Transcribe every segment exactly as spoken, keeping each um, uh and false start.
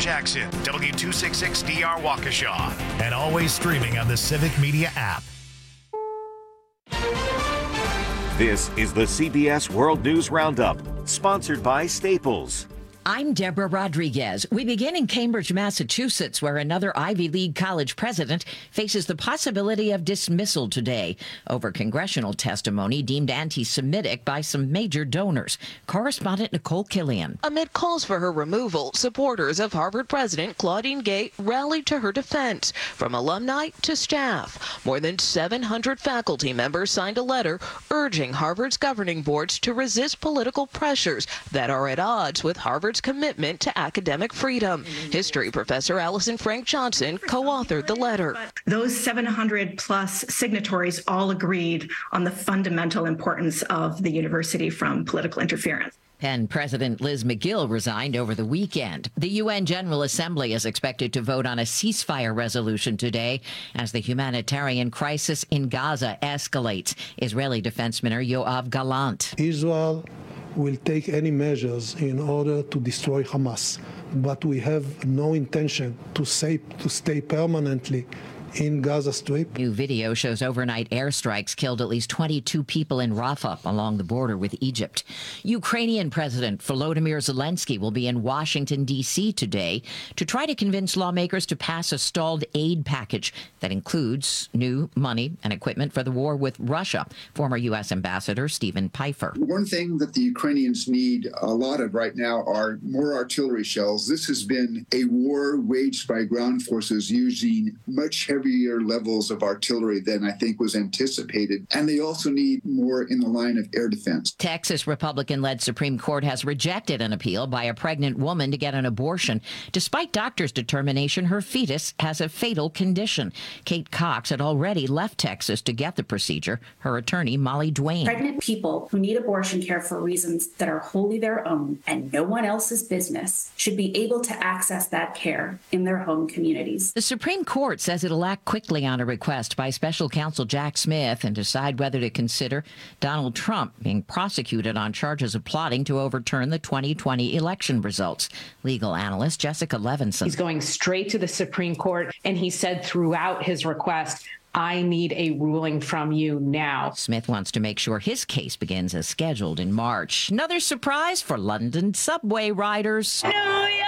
Jackson, W two sixty-six D R Waukesha, and always streaming on the Civic Media app. This is the C B S World News Roundup, sponsored by Staples. I'm Deborah Rodriguez. We begin in Cambridge, Massachusetts, where another Ivy League college president faces the possibility of dismissal today over congressional testimony deemed anti-Semitic by some major donors. Correspondent Nicole Killian. Amid calls for her removal, supporters of Harvard President Claudine Gay rallied to her defense, from alumni to staff. More than seven hundred faculty members signed a letter urging Harvard's governing boards to resist political pressures that are at odds with Harvard's commitment to academic freedom. History professor Allison Frank Johnson co-authored the letter. Those seven hundred plus signatories all agreed on the fundamental importance of the university from political interference. And President Liz McGill resigned over the weekend. The U N General Assembly is expected to vote on a ceasefire resolution today as the humanitarian crisis in Gaza escalates. Israeli Defense Minister Yoav Gallant. Israel will take any measures in order to destroy Hamas, but we have no intention to, say, to stay permanently in Gaza Strip. New video shows overnight airstrikes killed at least twenty-two people in Rafah along the border with Egypt. Ukrainian President Volodymyr Zelensky will be in Washington, D C today to try to convince lawmakers to pass a stalled aid package that includes new money and equipment for the war with Russia. Former U S Ambassador Stephen Pfeiffer. One thing that the Ukrainians need a lot of right now are more artillery shells. This has been a war waged by ground forces using much heavier heavier levels of artillery than I think was anticipated. And they also need more in the line of air defense. Texas Republican-led Supreme Court has rejected an appeal by a pregnant woman to get an abortion, despite doctors' determination her fetus has a fatal condition. Kate Cox had already left Texas to get the procedure. Her attorney, Molly Duane. Pregnant people who need abortion care for reasons that are wholly their own and no one else's business should be able to access that care in their home communities. The Supreme Court says it'll act quickly on a request by special counsel Jack Smith and decide whether to consider Donald Trump being prosecuted on charges of plotting to overturn the twenty twenty election results. Legal analyst Jessica Levinson. He's going straight to the Supreme Court, and he said throughout his request, I need a ruling from you now. Smith wants to make sure his case begins as scheduled in March. Another surprise for London subway riders. New York!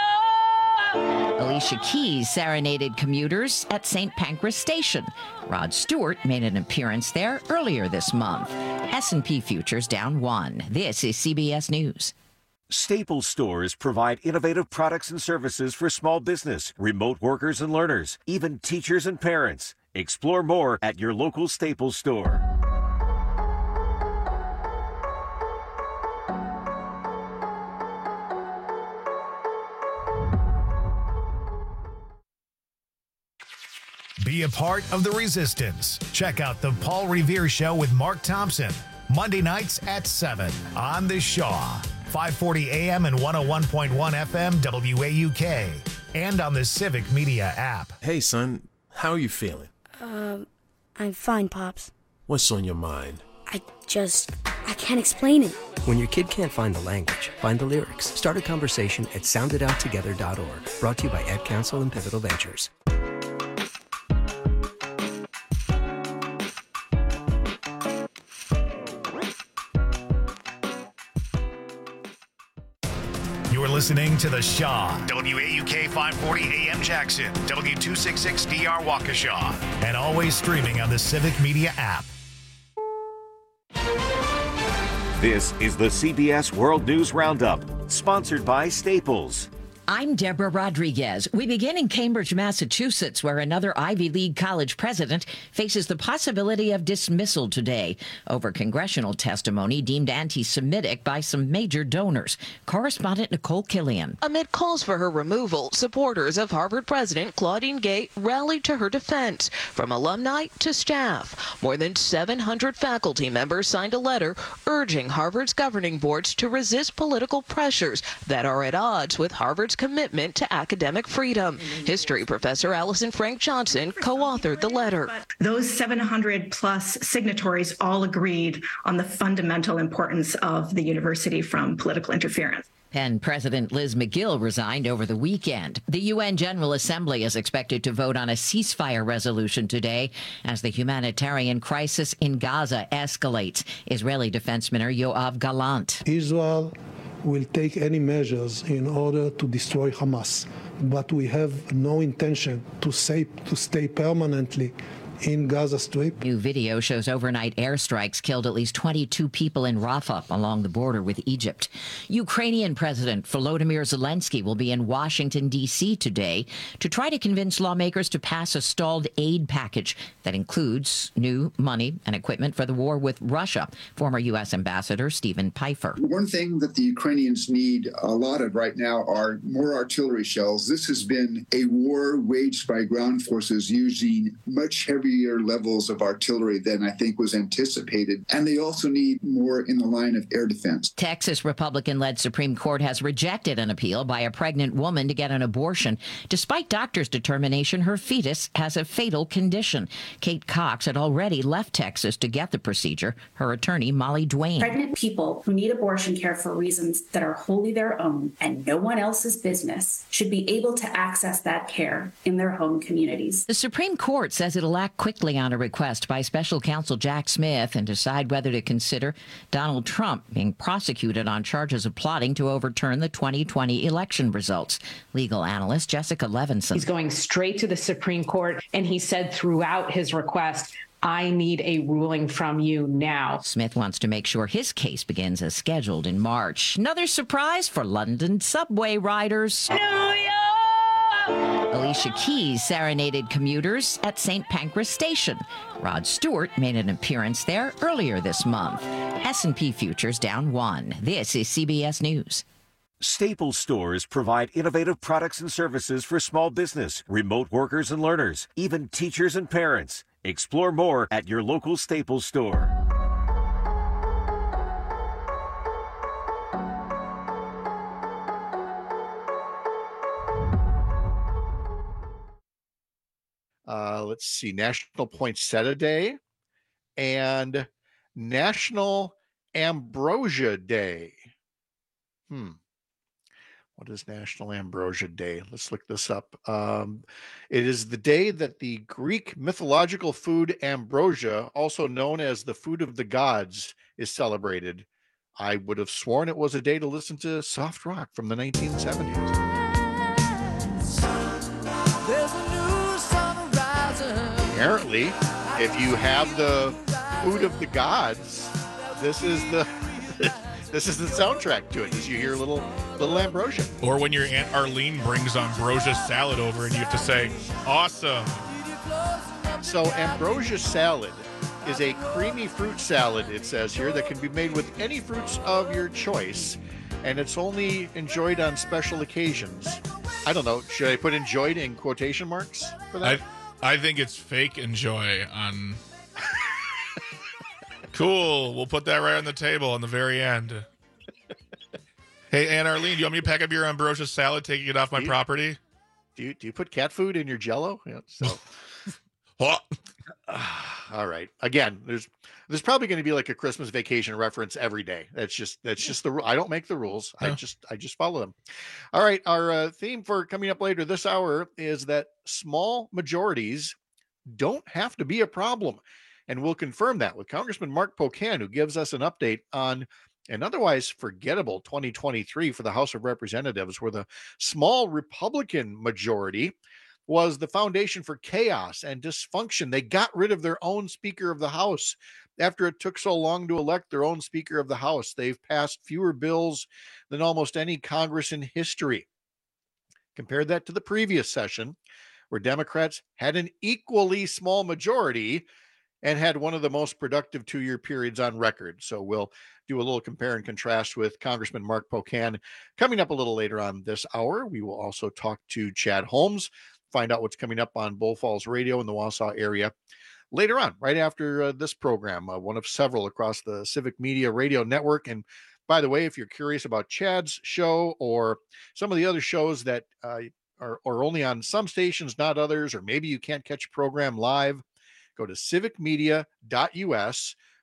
Alicia Keys serenaded commuters at Saint Pancras Station. Rod Stewart made an appearance there earlier this month. S and P futures down one. This is C B S News. Staples stores provide innovative products and services for small business, remote workers and learners, even teachers and parents. Explore more at your local Staples store. Be a part of the resistance. Check out the Paul Revere Show with Mark Thompson, Monday nights at seven on The Shaw, five forty A M and one oh one point one F M W A U K, and on the Civic Media app. Hey, son, how are you feeling? Um, I'm fine, Pops. What's on your mind? I just, I can't explain it. When your kid can't find the language, find the lyrics. Start a conversation at sound it out together dot org. Brought to you by Ed Council and Pivotal Ventures. You're listening to The Shaw, W A U K five forty A M Jackson, W two sixty-six D R Waukesha, and always streaming on the Civic Media app. This is the C B S World News Roundup, sponsored by Staples. I'm Deborah Rodriguez. We begin in Cambridge, Massachusetts, where another Ivy League college president faces the possibility of dismissal today over congressional testimony deemed anti-Semitic by some major donors. Correspondent Nicole Killian. Amid calls for her removal, supporters of Harvard President Claudine Gay rallied to her defense, from alumni to staff. More than seven hundred faculty members signed a letter urging Harvard's governing boards to resist political pressures that are at odds with Harvard's commitment to academic freedom. History professor Allison Frank Johnson co-authored the letter. Those seven hundred plus signatories all agreed on the fundamental importance of the university from political interference. And President Liz McGill resigned over the weekend. The U N General Assembly is expected to vote on a ceasefire resolution today as the humanitarian crisis in Gaza escalates. Israeli Defense Minister Yoav Gallant. Israel will take any measures in order to destroy Hamas, but we have no intention to stay, to stay permanently in Gaza Strip. New video shows overnight airstrikes killed at least twenty-two people in Rafah along the border with Egypt. Ukrainian President Volodymyr Zelensky will be in Washington, D C today to try to convince lawmakers to pass a stalled aid package that includes new money and equipment for the war with Russia. Former U S Ambassador Stephen Pfeiffer. One thing that the Ukrainians need a lot of right now are more artillery shells. This has been a war waged by ground forces using much heavier levels of artillery than I think was anticipated. And they also need more in the line of air defense. Texas Republican-led Supreme Court has rejected an appeal by a pregnant woman to get an abortion, despite doctors' determination her fetus has a fatal condition. Kate Cox had already left Texas to get the procedure. Her attorney, Molly Duane. Pregnant people who need abortion care for reasons that are wholly their own and no one else's business should be able to access that care in their home communities. The Supreme Court says it'll act quickly on a request by special counsel Jack Smith and decide whether to consider Donald Trump being prosecuted on charges of plotting to overturn the twenty twenty election results. Legal analyst Jessica Levinson. He's going straight to the Supreme Court, and he said throughout his request, I need a ruling from you now. Smith wants to make sure his case begins as scheduled in March. Another surprise for London subway riders. New York! Alicia Keys serenaded commuters at Saint Pancras Station. Rod Stewart made an appearance there earlier this month. S and P futures down one. This is C B S News. Staples stores provide innovative products and services for small business, remote workers and learners, even teachers and parents. Explore more at your local Staples store. Uh, let's see, National Poinsettia Day and National Ambrosia Day. Hmm. What is National Ambrosia Day? Let's look this up. Um, it is the day that the Greek mythological food ambrosia, also known as the food of the gods, is celebrated. I would have sworn it was a day to listen to soft rock from the nineteen seventies. Apparently, if you have the food of the gods, this is the this is the soundtrack to it. As you hear little little ambrosia, or when your Aunt Arlene brings ambrosia salad over, and you have to say, "Awesome." So ambrosia salad is a creamy fruit salad. It says here that can be made with any fruits of your choice, and it's only enjoyed on special occasions. I don't know. Should I put "enjoyed" in quotation marks for that? I- I think it's fake enjoy on. Cool. We'll put that right on the table on the very end. Hey, Aunt Arlene, do you want me to pack up your ambrosia salad, taking it off my do you, property? Do you do you put cat food in your Jell-O? Yeah, so. All right. Again, there's there's probably going to be like a Christmas Vacation reference every day. That's just that's just the rule. I don't make the rules. I just I just follow them. All right. Our uh, theme for coming up later this hour is that small majorities don't have to be a problem, and we'll confirm that with Congressman Mark Pocan, who gives us an update on an otherwise forgettable twenty twenty-three for the House of Representatives, where the small Republican majority was the foundation for chaos and dysfunction. They got rid of their own Speaker of the House after it took so long to elect their own Speaker of the House. They've passed fewer bills than almost any Congress in history. Compare that to the previous session, where Democrats had an equally small majority and had one of the most productive two-year periods on record. So we'll do a little compare and contrast with Congressman Mark Pocan coming up a little later on this hour. We will also talk to Chad Holmes, find out what's coming up on Bull Falls Radio in the Wausau area later on, right after uh, this program, uh, one of several across the Civic Media Radio Network. And by the way, if you're curious about Chad's show or some of the other shows that uh, are, are only on some stations, not others, or maybe you can't catch a program live, go to civic media dot u s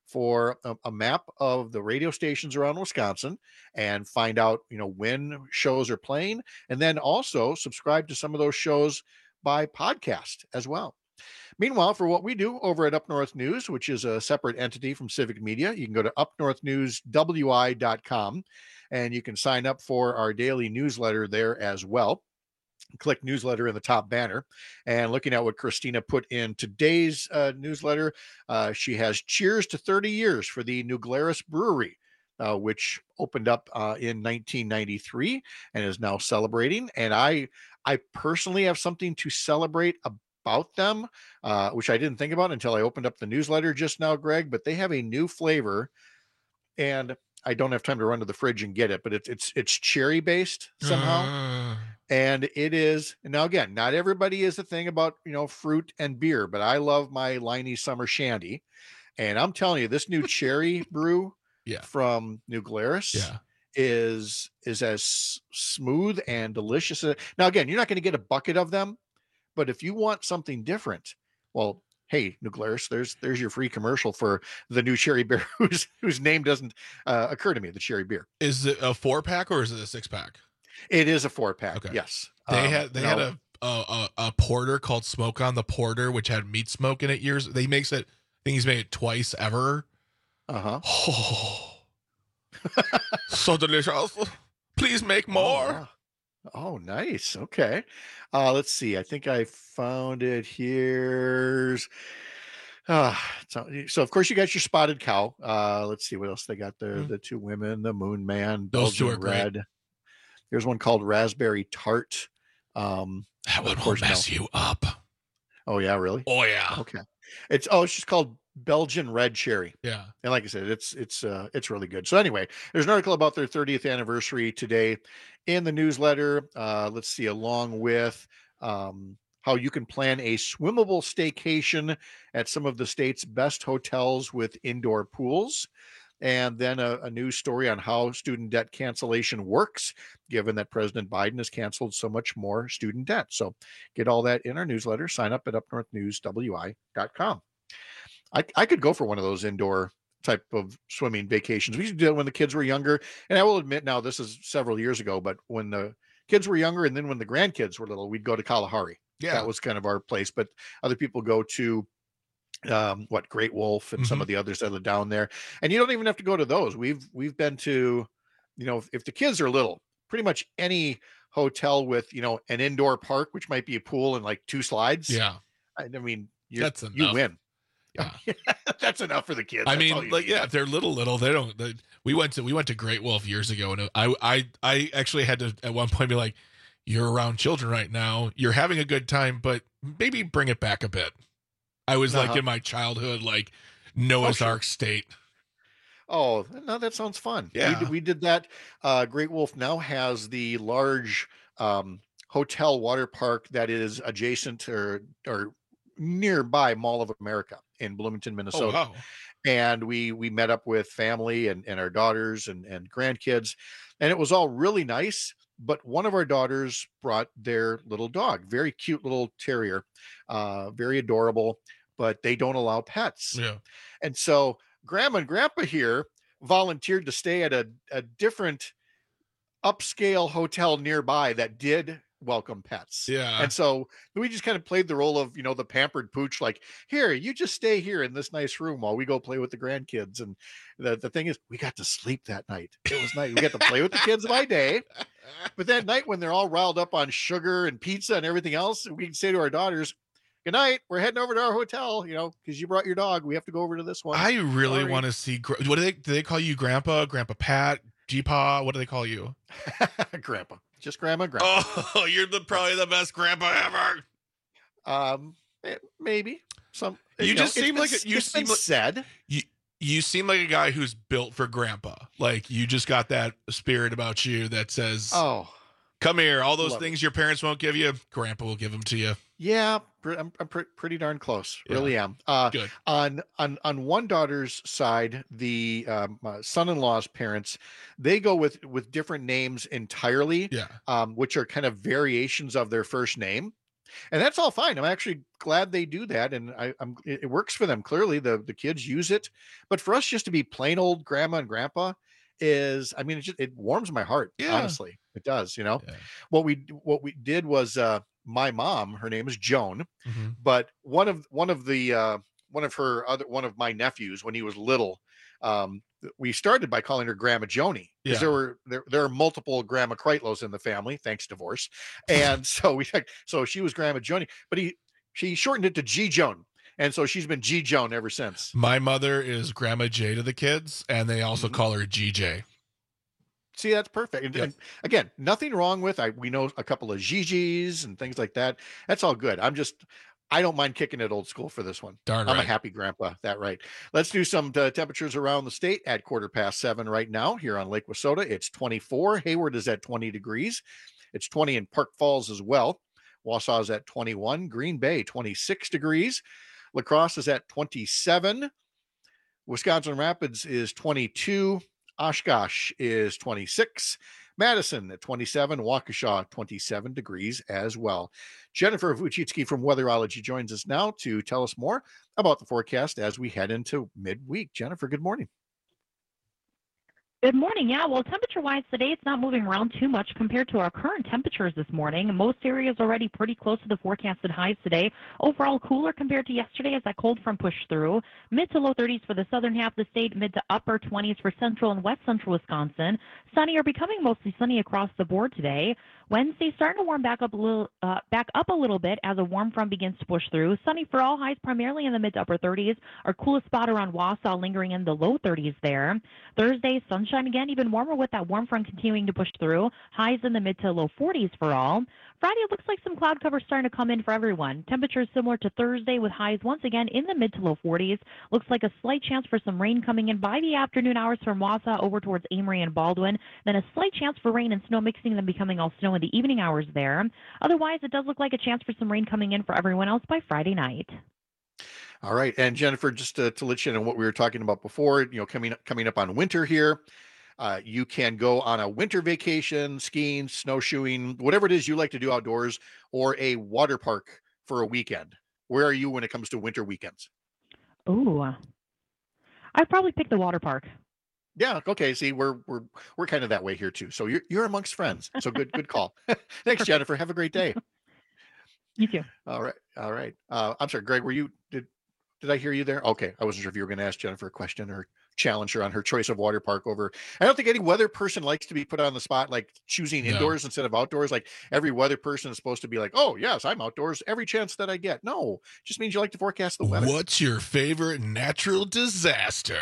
for a, a map of the radio stations around Wisconsin and find out, you know, when shows are playing, and then also subscribe to some of those shows by podcast as well. Meanwhile, for what we do over at Up North News, which is a separate entity from Civic Media, you can go to up north news w i dot com and you can sign up for our daily newsletter there as well. Click newsletter in the top banner, and looking at what Christina put in today's uh, newsletter, uh, she has cheers to thirty years for the New Glarus Brewery, uh, which opened up uh, in nineteen ninety-three and is now celebrating. And I, I personally have something to celebrate about them, uh, which I didn't think about until I opened up the newsletter just now, Greg. But they have a new flavor, and I don't have time to run to the fridge and get it, but it's it's it's cherry based somehow. Uh. And it is, now again, not everybody is a thing about, you know, fruit and beer, but I love my Liney Summer Shandy. And I'm telling you, this new cherry brew yeah. from New Glarus yeah. is, is as smooth and delicious. Now, again, you're not going to get a bucket of them, but if you want something different, well, hey, New Glarus, there's, there's your free commercial for the new cherry beer whose, whose name doesn't uh, occur to me, the cherry beer. Is it a four pack or is it a six pack? It is a four pack. Okay. Yes. They um, had they no. had a, a a porter called Smoke on the Porter, which had meat smoke in it years. They makes it. I think he's made it twice ever. Uh huh. Oh, so delicious. Please make more. Oh, oh, nice. Okay. Uh, let's see. I think I found it here. Uh, so, so of course you got your Spotted Cow. Uh, let's see what else they got there. Mm. The Two Women, the Moon Man, those Belgian two are Red. great. There's one called Raspberry Tart. Um, that one will mess no. you up. Oh yeah, really? Oh yeah. Okay. It's oh, it's just called Belgian Red Cherry. Yeah. And like I said, it's it's uh it's really good. So anyway, there's an article about their thirtieth anniversary today in the newsletter. Uh, let's see, along with um how you can plan a swimmable staycation at some of the state's best hotels with indoor pools. And then a, a news story on how student debt cancellation works, given that President Biden has canceled so much more student debt. So get all that in our newsletter. Sign up at up north news w i dot com. I, I could go for one of those indoor type of swimming vacations. We used to do it when the kids were younger. And I will admit now, this is several years ago, but when the kids were younger and then when the grandkids were little, we'd go to Kalahari. Yeah. That was kind of our place. But other people go to um what Great Wolf and mm-hmm. some of the others that are down there, and you don't even have to go to those. We've we've been to, you know, if, if the kids are little, pretty much any hotel with, you know, an indoor park, which might be a pool and like two slides. Yeah, I, I mean, you that's enough. You win. Yeah, that's enough for the kids. I That's mean, like, need. yeah, if they're little, little, they don't. They, we went to we went to Great Wolf years ago, and I I I actually had to at one point be like, "You're around children right now. You're having a good time, but maybe bring it back a bit." I was uh-huh. like in my childhood, like Noah's oh, sure. Ark state. Oh, no, that sounds fun. Yeah. We, we did that. Uh, Great Wolf now has the large um, hotel water park that is adjacent or, or nearby Mall of America in Bloomington, Minnesota. Oh, wow. And we, we met up with family and, and our daughters and, and grandkids, and it was all really nice. But one of our daughters brought their little dog, very cute little terrier, uh, very adorable, but they don't allow pets. Yeah. And so grandma and grandpa here volunteered to stay at a, a different upscale hotel nearby that did welcome pets. Yeah. And so we just kind of played the role of, you know, the pampered pooch, like, here, you just stay here in this nice room while we go play with the grandkids. And the, the thing is, we got to sleep that night. It was nice. We got to play with the kids by day. But that night when they're all riled up on sugar and pizza and everything else, we can say to our daughters, good night, we're heading over to our hotel, you know, because you brought your dog. We have to go over to this one. I really Sorry. want to see, what do they, do they call you grandpa, grandpa Pat, G-Pa? What do they call you? Grandpa. Just grandma, grandpa. Oh, you're the probably the best grandpa ever. Um, maybe some. You, you just know, seem like a, you seem like said. You you seem like a guy who's built for grandpa. Like you just got that spirit about you that says, "Oh, come here." All those Love things it. your parents won't give you, grandpa will give them to you. Yeah, I'm, I'm pre- pretty darn close. Yeah. Really am. Uh, Good. On on on one daughter's side, the um, uh, son-in-law's parents, they go with with different names entirely. Yeah. Um, which are kind of variations of their first name. And that's all fine. I'm actually glad they do that. And I, I'm, it works for them. Clearly the, the kids use it, but for us just to be plain old grandma and grandpa is, I mean, it just, it warms my heart. Yeah. Honestly, it does. You know, yeah. what we, what we did was, uh, my mom, her name is Joan, mm-hmm. but one of, one of the, uh, one of her other, one of my nephews, when he was little, um, we started by calling her Grandma Joni because yeah. there were there, there are multiple Grandma Kreitlos in the family, thanks divorce, and so we so she was Grandma Joni, but he she shortened it to G Joan, and so she's been G Joan ever since. My mother is Grandma J to the kids, and they also mm-hmm. call her G J. See, that's perfect. And, yep. and again, nothing wrong with I we know a couple of Gigi's and things like that. That's all good. I'm just. I don't mind kicking it old school for this one. Darn I'm right. a happy grandpa. That right. Let's do some uh, temperatures around the state at quarter past seven right now here on Lake Wissota. It's twenty-four. Hayward is at twenty degrees. It's twenty in Park Falls as well. Wausau is at twenty-one. Green Bay, twenty-six degrees. La Crosse is at twenty-seven. Wisconsin Rapids is twenty-two. Oshkosh is twenty-six. Madison at twenty-seven, Waukesha twenty-seven degrees as well. Jennifer Vuchitsky from Weatherology joins us now to tell us more about the forecast as we head into midweek. Jennifer, good morning. Good morning. Yeah, well, temperature-wise today, it's not moving around too much compared to our current temperatures this morning. Most areas already pretty close to the forecasted highs today. Overall, cooler compared to yesterday as that cold front pushed through. Mid to low thirties for the southern half of the state, mid to upper twenties for central and west central Wisconsin. Sunny or becoming mostly sunny across the board today. Wednesday starting to warm back up a little, uh, back up a little bit as a warm front begins to push through. Sunny for all, highs primarily in the mid to upper thirties. Our coolest spot around Wausau lingering in the low thirties there. Thursday, sunshine again, even warmer with that warm front continuing to push through. Highs in the mid to low forties for all. Friday, it looks like some cloud cover starting to come in for everyone. Temperatures similar to Thursday with highs once again in the mid to low forties. Looks like a slight chance for some rain coming in by the afternoon hours from Wausau over towards Amory and Baldwin. Then a slight chance for rain and snow mixing, then becoming all snow in the evening hours there. Otherwise, it does look like a chance for some rain coming in for everyone else by Friday night. All right. And Jennifer, just to, to let you know what we were talking about before, you know, coming up, coming up on winter here. Uh, you can go on a winter vacation, skiing, snowshoeing, whatever it is you like to do outdoors, or a water park for a weekend. Where are you when it comes to winter weekends? Oh, I'd probably pick the water park. Yeah. Okay. See, we're we're we're kind of that way here too. So you're you're amongst friends. So good good call. Thanks, Jennifer. Have a great day. You too. All right. All right. Uh, I'm sorry, Greg. Were you did did I hear you there? Okay. I wasn't sure if you were going to ask Jennifer a question or challenge her on her choice of water park over. I don't think any weather person likes to be put on the spot, like choosing no. indoors instead of outdoors. Like every weather person is supposed to be like, oh yes, I'm outdoors every chance that I get. No, it just means you like to forecast the weather. What's your favorite natural disaster?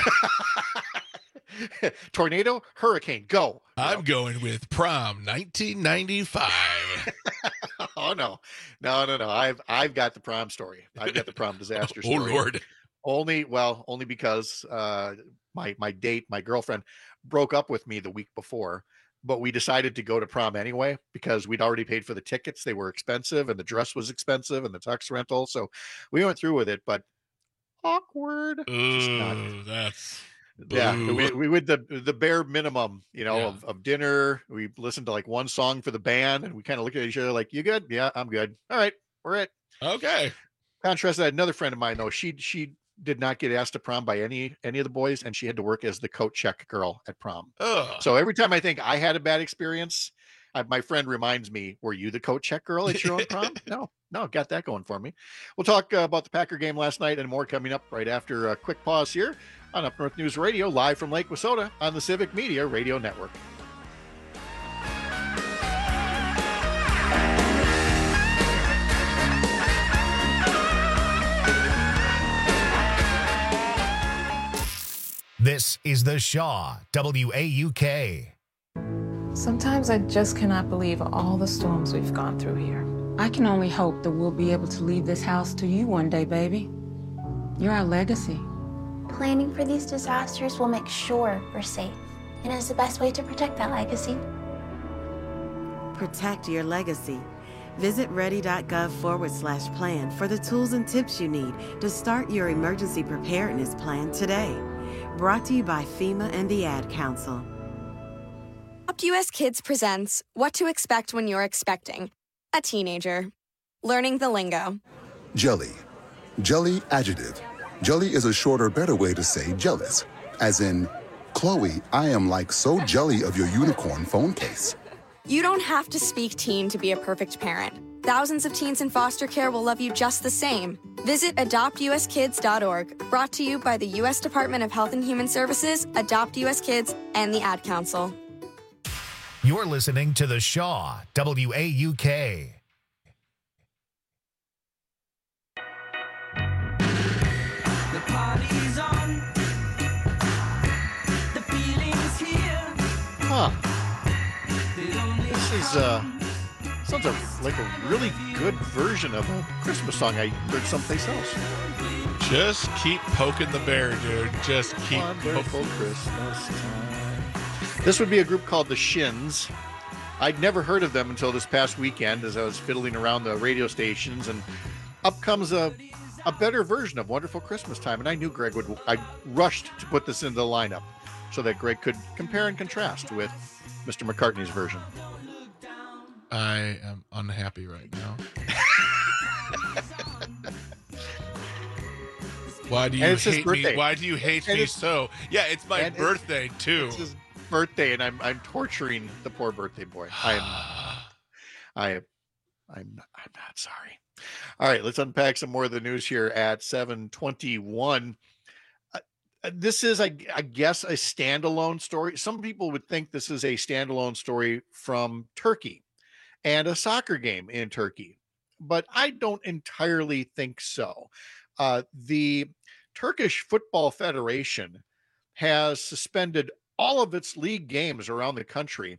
Tornado, hurricane, go. I'm no. going with prom nineteen ninety-five. Oh no, no, no, no. I've, I've got the prom story. I've got the prom disaster story. Oh Lord. Only, well, only because uh, my my date, my girlfriend, broke up with me the week before, but we decided to go to prom anyway because we'd already paid for the tickets. They were expensive, and the dress was expensive, and the tux rental. So we went through with it, but awkward. Ooh, not, that's boo. Yeah. We we would the the bare minimum, you know, Yeah. of, of dinner. We listened to like one song for the band, and we kind of looked at each other like, "You good? Yeah, I'm good. All right, we're it." Okay. Contrast that, another friend of mine though, she she. did not get asked to prom by any any of the boys, and she had to work as the coat check girl at prom. Ugh. So every time I think I had a bad experience, I, my friend reminds me, were you the coat check girl at your own prom? No, no, got that going for me. We'll talk uh, about the Packer game last night and more coming up right after a quick pause here on Up North News Radio, live from Lake Wissota on the Civic Media Radio Network. This is The Shaw, W A U K. Sometimes I just cannot believe all the storms we've gone through here. I can only hope that we'll be able to leave this house to you one day, baby. You're our legacy. Planning for these disasters will make sure we're safe, and is the best way to protect that legacy. Protect your legacy. Visit ready.gov forward slash plan for the tools and tips you need to start your emergency preparedness plan today. Brought to you by FEMA and the Ad Council. Adopt U S Kids presents What to Expect When You're Expecting a Teenager. Learning the lingo. Jelly. Jelly adjective. Jelly is a shorter, better way to say jealous. As in, Chloe, I am like so jelly of your unicorn phone case. You don't have to speak teen to be a perfect parent. Thousands of teens in foster care will love you just the same. Visit adopt u s kids dot org, brought to you by the U S Department of Health and Human Services, Adopt U S Kids, and the Ad Council. You're listening to The Shaw, W A U K. The party's on. The feeling's here. Huh. This is, uh, sounds a, like a really good version of a Christmas song I heard someplace else. Just keep poking the bear, dude. Just keep Wonderful poking. Christmas time. This would be a group called The Shins. I'd never heard of them until this past weekend as I was fiddling around the radio stations, and up comes a a better version of Wonderful Christmas Time. And I knew Greg would, I rushed to put this into the lineup so that Greg could compare and contrast with Mister McCartney's version. I am unhappy right now. Why do you hate me? Why do you hate And me it's- so? Yeah, it's my and it's- birthday too. It's his birthday, and I'm I'm torturing the poor birthday boy. I am, I am, I'm not, I'm not sorry. All right, let's unpack some more of the news here at seven twenty-one. Uh, uh, this is, I, I guess, a standalone story. Some people would think this is a standalone story from Turkey and a soccer game in Turkey, but I don't entirely think so. Uh, the Turkish Football Federation has suspended all of its league games around the country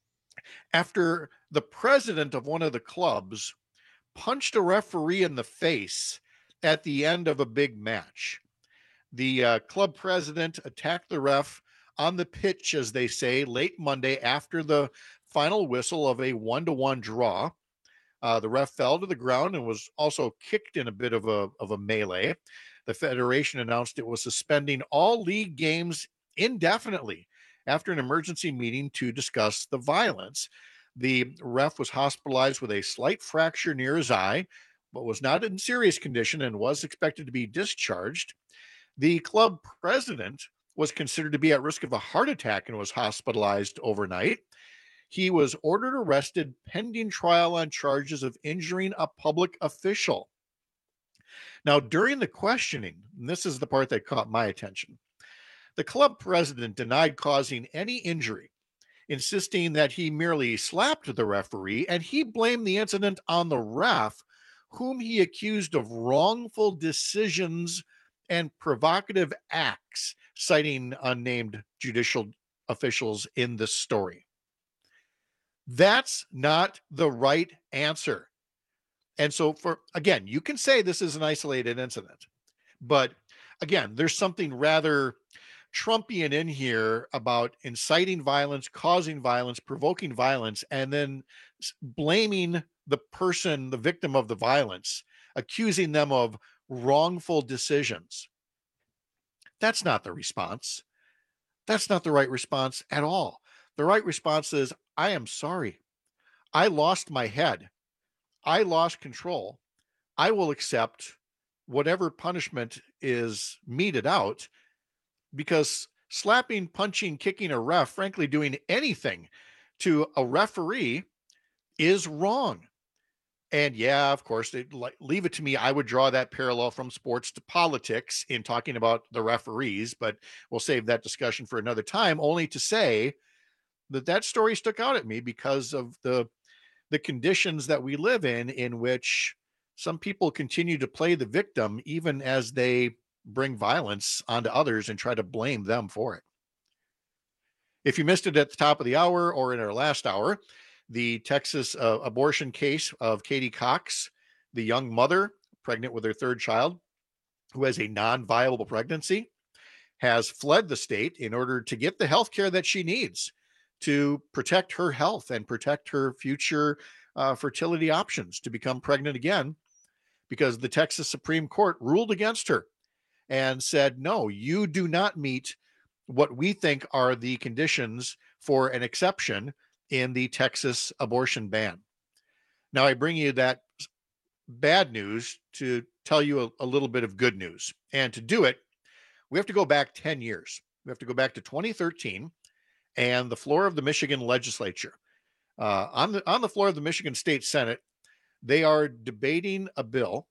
after the president of one of the clubs punched a referee in the face at the end of a big match. The uh, club president attacked the ref on the pitch, as they say, late Monday after the final whistle of a one-to-one draw. Uh, the ref fell to the ground and was also kicked in a bit of a, of a melee. The federation announced it was suspending all league games indefinitely after an emergency meeting to discuss the violence. The ref was hospitalized with a slight fracture near his eye, but was not in serious condition and was expected to be discharged. The club president was considered to be at risk of a heart attack and was hospitalized overnight. He was ordered arrested pending trial on charges of injuring a public official. Now, during the questioning, and this is the part that caught my attention, the club president denied causing any injury, insisting that he merely slapped the referee, and he blamed the incident on the ref, whom he accused of wrongful decisions and provocative acts, citing unnamed judicial officials in this story. That's not the right answer. And so, for again, you can say this is an isolated incident, but again, there's something rather Trumpian in here about inciting violence, causing violence, provoking violence, and then blaming the person, the victim of the violence, accusing them of wrongful decisions. That's not the response. That's not the right response at all. The right response is, I am sorry. I lost my head. I lost control. I will accept whatever punishment is meted out, because slapping, punching, kicking a ref, frankly, doing anything to a referee is wrong. And yeah, of course, it, like, leave it to me. I would draw that parallel from sports to politics in talking about the referees, but we'll save that discussion for another time, only to say that that story stuck out at me because of the the conditions that we live in, in which some people continue to play the victim even as they bring violence onto others and try to blame them for it. If you missed it at the top of the hour or in our last hour, the Texas uh, abortion case of Katie Cox, the young mother pregnant with her third child, who has a non-viable pregnancy, has fled the state in order to get the health care that she needs to protect her health and protect her future uh, fertility options to become pregnant again, because the Texas Supreme Court ruled against her and said, no, you do not meet what we think are the conditions for an exception in the Texas abortion ban. Now, I bring you that bad news to tell you a, a little bit of good news. And to do it, we have to go back ten years. We have to go back to twenty thirteen and the floor of the Michigan legislature. Uh, on the on the floor of the Michigan State Senate, they are debating a bill,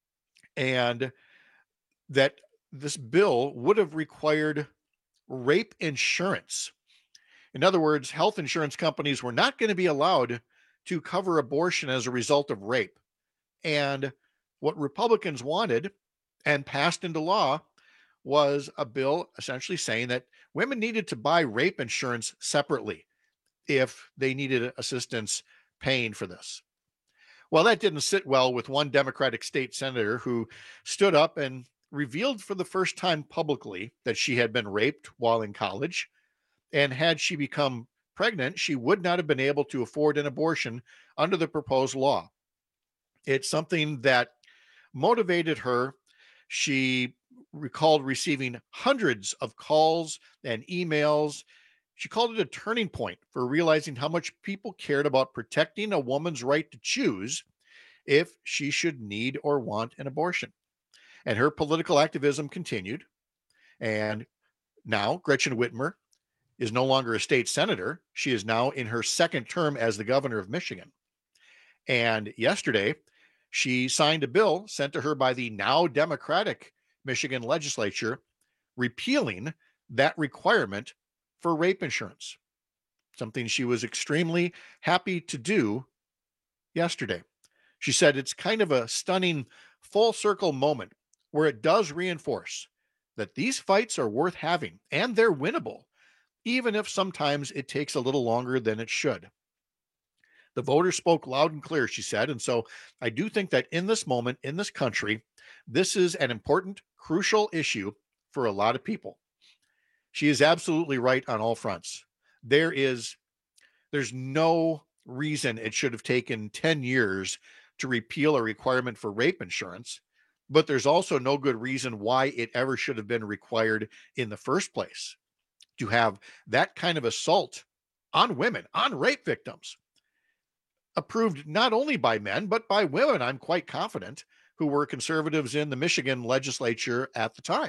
and that this bill would have required rape insurance. In other words, health insurance companies were not going to be allowed to cover abortion as a result of rape. And what Republicans wanted and passed into law was a bill essentially saying that women needed to buy rape insurance separately if they needed assistance paying for this. Well, that didn't sit well with one Democratic state senator who stood up and revealed for the first time publicly that she had been raped while in college. And had she become pregnant, she would not have been able to afford an abortion under the proposed law. It's something that motivated her. She recalled receiving hundreds of calls and emails. She called it a turning point for realizing how much people cared about protecting a woman's right to choose if she should need or want an abortion. And her political activism continued. And now Gretchen Whitmer is no longer a state senator. She is now in her second term as the governor of Michigan. And yesterday, she signed a bill sent to her by the now Democratic Michigan legislature, repealing that requirement for rape insurance, something she was extremely happy to do yesterday. She said it's kind of a stunning full circle moment where it does reinforce that these fights are worth having and they're winnable, even if sometimes it takes a little longer than it should. The voters spoke loud and clear, she said. And so I do think that in this moment, in this country, this is an important, crucial issue for a lot of people. She is absolutely right on all fronts. There is, there's no reason it should have taken ten years to repeal a requirement for rape insurance, but there's also no good reason why it ever should have been required in the first place. To have that kind of assault on women, on rape victims, approved not only by men, but by women, I'm quite confident, who were conservatives in the Michigan legislature at the time.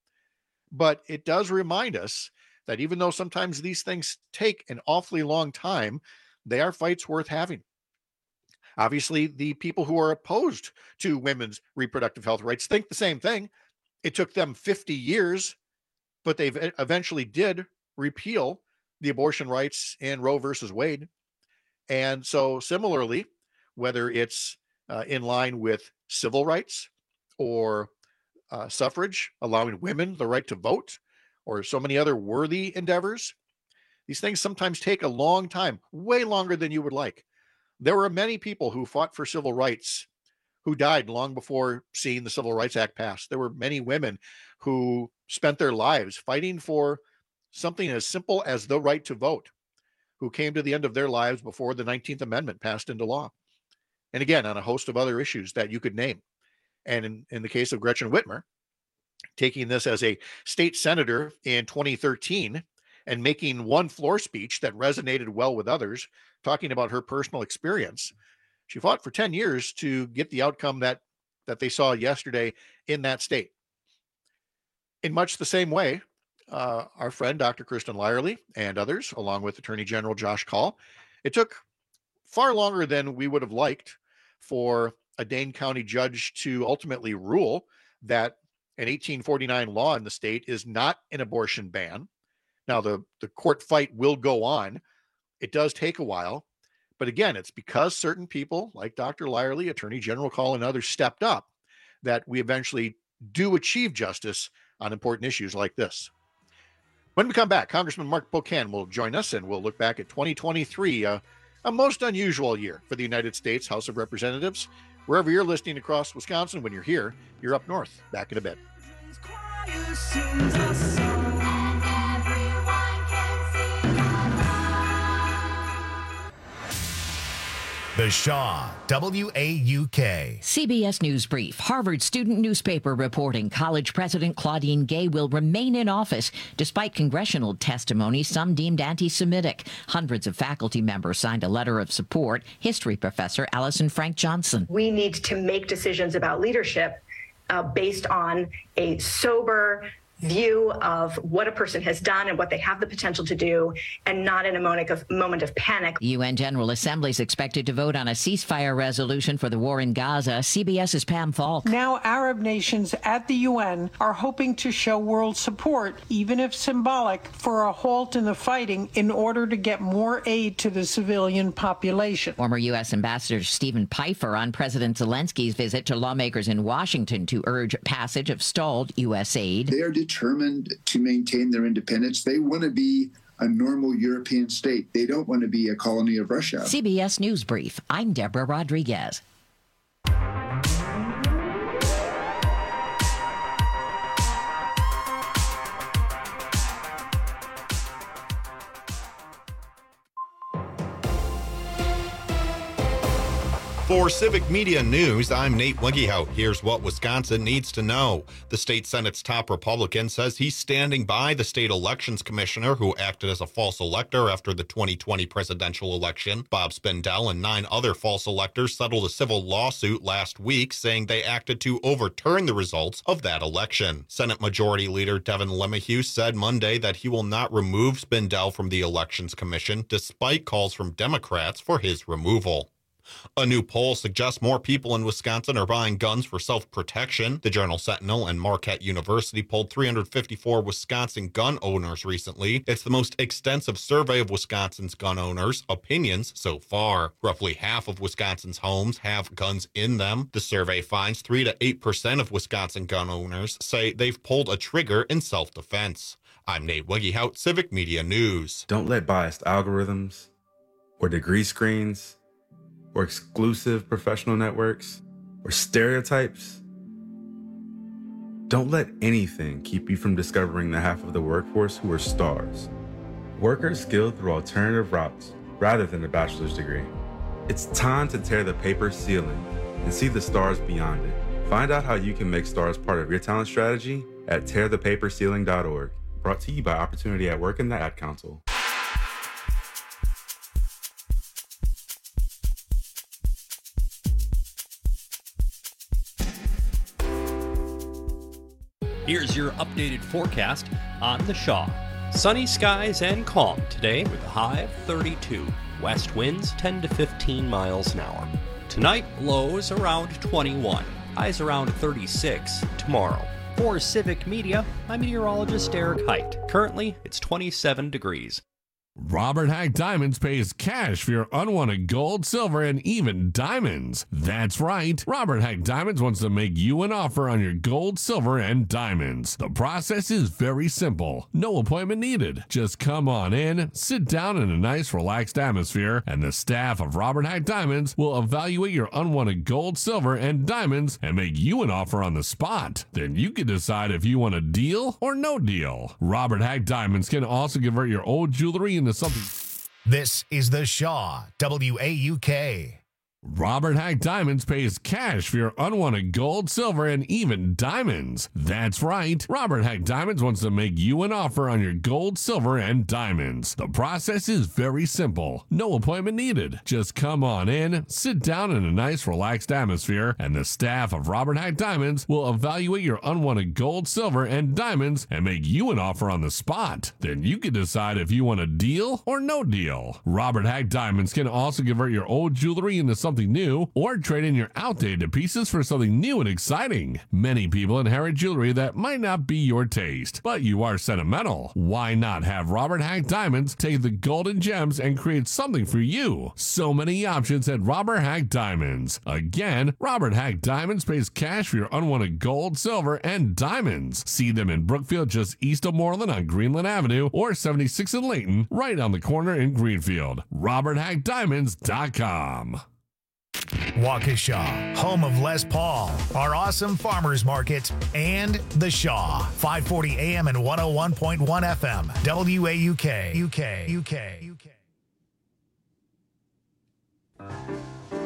But it does remind us that even though sometimes these things take an awfully long time, they are fights worth having. Obviously, the people who are opposed to women's reproductive health rights think the same thing. It took them fifty years, but they eventually did repeal the abortion rights in Roe versus Wade. And so similarly, whether it's uh, in line with civil rights or uh, suffrage, allowing women the right to vote, or so many other worthy endeavors, these things sometimes take a long time, way longer than you would like. There were many people who fought for civil rights who died long before seeing the Civil Rights Act passed. There were many women who spent their lives fighting for something as simple as the right to vote, who came to the end of their lives before the nineteenth Amendment passed into law. And again, on a host of other issues that you could name. And in, in the case of Gretchen Whitmer, taking this as a state senator in twenty thirteen and making one floor speech that resonated well with others, talking about her personal experience, she fought for ten years to get the outcome that, that they saw yesterday in that state. In much the same way, Uh, our friend, Doctor Kristen Lyerly, and others, along with Attorney General Josh Kaul, it took far longer than we would have liked for a Dane County judge to ultimately rule that an eighteen forty-nine law in the state is not an abortion ban. Now, the, the court fight will go on. It does take a while. But again, it's because certain people like Doctor Lyerly, Attorney General Kaul, and others stepped up that we eventually do achieve justice on important issues like this. When we come back, Congressman Mark Pocan will join us, and we'll look back at twenty twenty-three, uh, a most unusual year for the United States House of Representatives. Wherever you're listening across Wisconsin, when you're here, you're up north. Back in a bit. The Shaw, W A U K. C B S News Brief. Harvard student newspaper reporting college president Claudine Gay will remain in office despite congressional testimony some deemed anti-Semitic. Hundreds of faculty members signed a letter of support. History professor Allison Frank Johnson. We need to make decisions about leadership uh, based on a sober view of what a person has done and what they have the potential to do, and not in a moment of, moment of panic. The U N General Assembly is expected to vote on a ceasefire resolution for the war in Gaza. CBS's Pam Falk. Now Arab nations at the U N are hoping to show world support, even if symbolic, for a halt in the fighting in order to get more aid to the civilian population. Former U S Ambassador Stephen Pfeiffer on President Zelensky's visit to lawmakers in Washington to urge passage of stalled U S aid. They are determined to maintain their independence. They want to be a normal European state. They don't want to be a colony of Russia. C B S News Brief. I'm Deborah Rodriguez. For Civic Media News, I'm Nate Wiggyhout. Here's what Wisconsin needs to know. The state Senate's top Republican says he's standing by the state elections commissioner who acted as a false elector after the twenty twenty presidential election. Bob Spindell and nine other false electors settled a civil lawsuit last week saying they acted to overturn the results of that election. Senate Majority Leader Devin LeMahieu said Monday that he will not remove Spindell from the Elections Commission despite calls from Democrats for his removal. A new poll suggests more people in Wisconsin are buying guns for self-protection. The Journal Sentinel and Marquette University polled three hundred fifty-four Wisconsin gun owners recently. It's the most extensive survey of Wisconsin's gun owners' opinions so far. Roughly half of Wisconsin's homes have guns in them. The survey finds three to eight percent of Wisconsin gun owners say they've pulled a trigger in self-defense. I'm Nate Wiggyhout, Civic Media News. Don't let biased algorithms or degree screens or exclusive professional networks, or stereotypes. Don't let anything keep you from discovering the half of the workforce who are stars. Workers skilled through alternative routes rather than a bachelor's degree. It's time to tear the paper ceiling and see the stars beyond it. Find out how you can make stars part of your talent strategy at tear the paper ceiling dot org. Brought to you by Opportunity at Work and the Ad Council. Here's your updated forecast on the Shaw. Sunny skies and calm today with a high of thirty-two. West winds ten to fifteen miles an hour. Tonight, lows around twenty-one. Highs around thirty-six tomorrow. For Civic Media, I'm meteorologist Eric Height. Currently, it's twenty-seven degrees. Robert Hack Diamonds pays cash for your unwanted gold, silver, and even diamonds. That's right. Robert Hack Diamonds wants to make you an offer on your gold, silver, and diamonds. The process is very simple. No appointment needed. Just come on in, sit down in a nice, relaxed atmosphere, and the staff of Robert Hack Diamonds will evaluate your unwanted gold, silver, and diamonds and make you an offer on the spot. Then you can decide if you want a deal or no deal. Robert Hack Diamonds can also convert your old jewelry into something. This is the Shaw, W A U K. Robert Hack Diamonds pays cash for your unwanted gold, silver, and even diamonds. That's right. Robert Hack Diamonds wants to make you an offer on your gold, silver, and diamonds. The process is very simple. No appointment needed. Just come on in, sit down in a nice, relaxed atmosphere, and the staff of Robert Hack Diamonds will evaluate your unwanted gold, silver, and diamonds and make you an offer on the spot. Then you can decide if you want a deal or no deal. Robert Hack Diamonds can also convert your old jewelry into something something new or trade in your outdated pieces for something new and exciting. Many people inherit jewelry that might not be your taste, but you are sentimental. Why not have Robert Hack Diamonds take the golden gems and create something for you? So many options at Robert Hack Diamonds. Again, Robert Hack Diamonds pays cash for your unwanted gold, silver, and diamonds. See them in Brookfield just east of Moreland on Greenland Avenue or seventy-six in Layton, right on the corner in Greenfield. robert hack diamonds dot com. Waukesha, home of Les Paul, our awesome farmers market, and the Shaw, five forty A M and one oh one point one F M, W A U K, U K, U K, U K.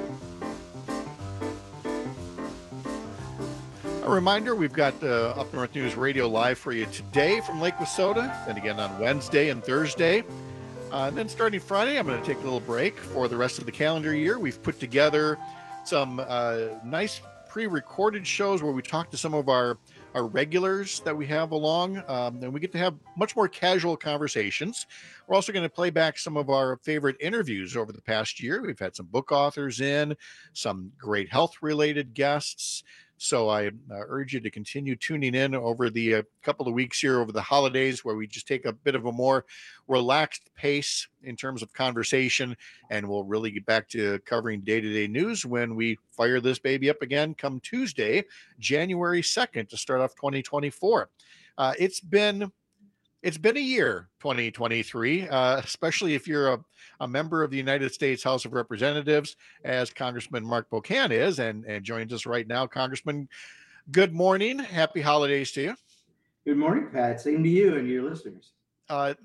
A reminder, we've got uh, Up North News Radio live for you today from Lake Wissota, and again on Wednesday and Thursday. Uh, and then starting Friday, I'm going to take a little break for the rest of the calendar year. We've put together some uh, nice pre-recorded shows where we talk to some of our, our regulars that we have along, um, and we get to have much more casual conversations. We're also going to play back some of our favorite interviews over the past year. We've had some book authors in, some great health-related guests. So I uh, urge you to continue tuning in over the uh, couple of weeks here over the holidays, where we just take a bit of a more relaxed pace in terms of conversation, and we'll really get back to covering day-to-day news when we fire this baby up again come Tuesday, January second, to start off twenty twenty-four. Uh, it's been it's been a year, twenty twenty-three, uh, especially if you're a, a member of the United States House of Representatives, as Congressman Mark Pocan is, and, and joins us right now. Congressman, good morning. Happy holidays to you. Good morning, Pat. Same to you and your listeners. Uh,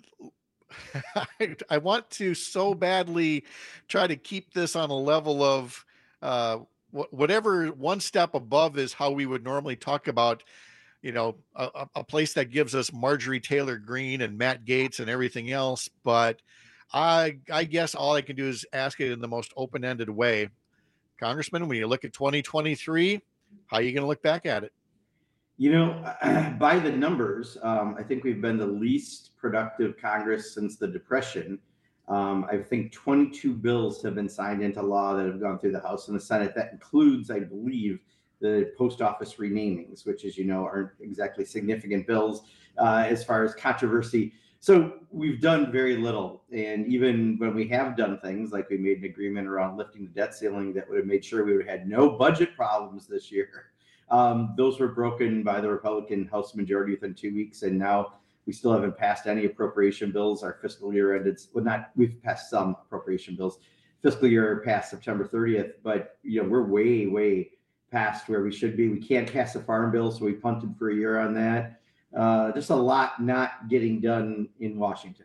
I, I want to so badly try to keep this on a level of uh, wh- whatever one step above is how we would normally talk about, you know, a, a place that gives us Marjorie Taylor Greene and Matt Gaetz and everything else. But I, I guess all I can do is ask it in the most open-ended way. Congressman, when you look at twenty twenty-three, how are you going to look back at it? You know, by the numbers, um, I think we've been the least productive Congress since the Depression. Um, I think twenty-two bills have been signed into law that have gone through the House and the Senate. That includes, I believe, the post office renamings, which, as you know, aren't exactly significant bills uh, as far as controversy. So we've done very little. And even when we have done things, like we made an agreement around lifting the debt ceiling that would have made sure we would have had no budget problems this year, um, those were broken by the Republican House majority within two weeks. And now we still haven't passed any appropriation bills. Our fiscal year ended, well, not, we've passed some appropriation bills. Fiscal year passed September thirtieth, but you know, we're way, way past where we should be. We can't pass a farm bill, so we punted for a year on that. Uh, just a lot not getting done in Washington.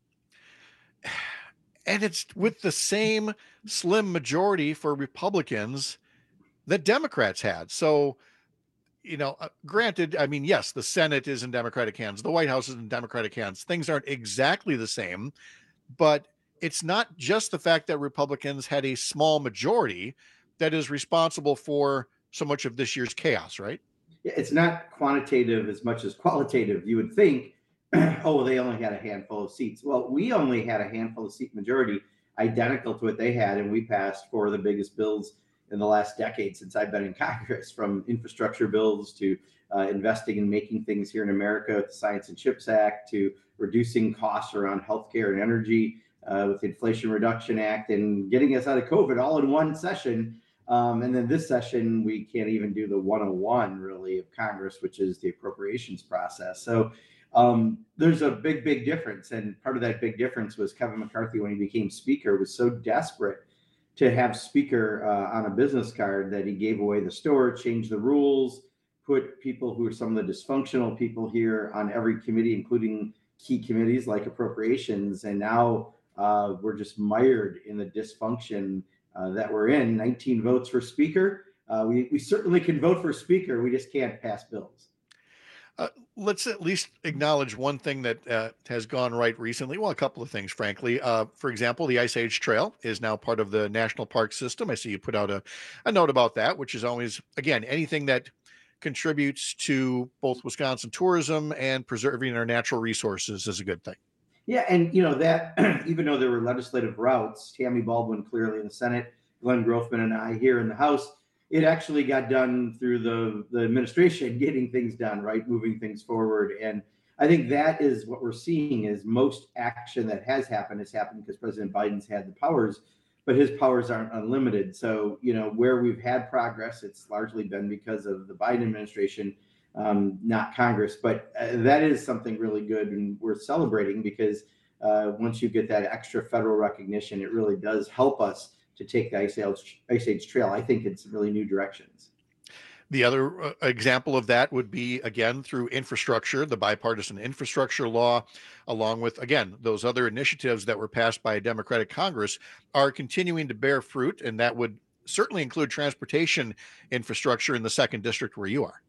And it's with the same slim majority for Republicans that Democrats had. So, you know, uh, granted, I mean, yes, the Senate is in Democratic hands. The White House is in Democratic hands. Things aren't exactly the same, but it's not just the fact that Republicans had a small majority that is responsible for so much of this year's chaos, right? Yeah, it's not quantitative as much as qualitative. You would think, oh, they only had a handful of seats. Well, we only had a handful of seat majority identical to what they had, and we passed four of the biggest bills in the last decade since I've been in Congress, from infrastructure bills to uh, investing and making things here in America with the Science and Chips Act, to reducing costs around healthcare and energy uh, with the Inflation Reduction Act, and getting us out of COVID all in one session. Um, and then this session, we can't even do the one oh one really of Congress, which is the appropriations process. So um, there's a big, big difference. And part of that big difference was Kevin McCarthy, when he became Speaker, was so desperate to have Speaker uh, on a business card that he gave away the store, changed the rules, put people who are some of the dysfunctional people here on every committee, including key committees like appropriations. And now uh, we're just mired in the dysfunction Uh, that we're in. nineteen votes for Speaker. Uh, we, we certainly can vote for Speaker. We just can't pass bills. Uh, let's at least acknowledge one thing that uh, has gone right recently. Well, a couple of things, frankly. Uh, for example, the Ice Age Trail is now part of the National Park System. I see you put out a, a note about that, which is always, again, anything that contributes to both Wisconsin tourism and preserving our natural resources is a good thing. Yeah, and you know that even though there were legislative routes, Tammy Baldwin clearly in the Senate, Glenn Grothman and I here in the House, it actually got done through the, the administration getting things done, right, moving things forward. And I think that is what we're seeing is most action that has happened has happened because President Biden's had the powers, but his powers aren't unlimited. So, you know, where we've had progress, it's largely been because of the Biden administration, um, not Congress. But uh, that is something really good and we're celebrating because uh, once you get that extra federal recognition, it really does help us to take the Ice Age, Ice Age Trail, I think, in some really new directions. The other uh, example of that would be, again, through infrastructure, the bipartisan infrastructure law, along with, again, those other initiatives that were passed by a Democratic Congress are continuing to bear fruit. And that would certainly include transportation infrastructure in the second district where you are.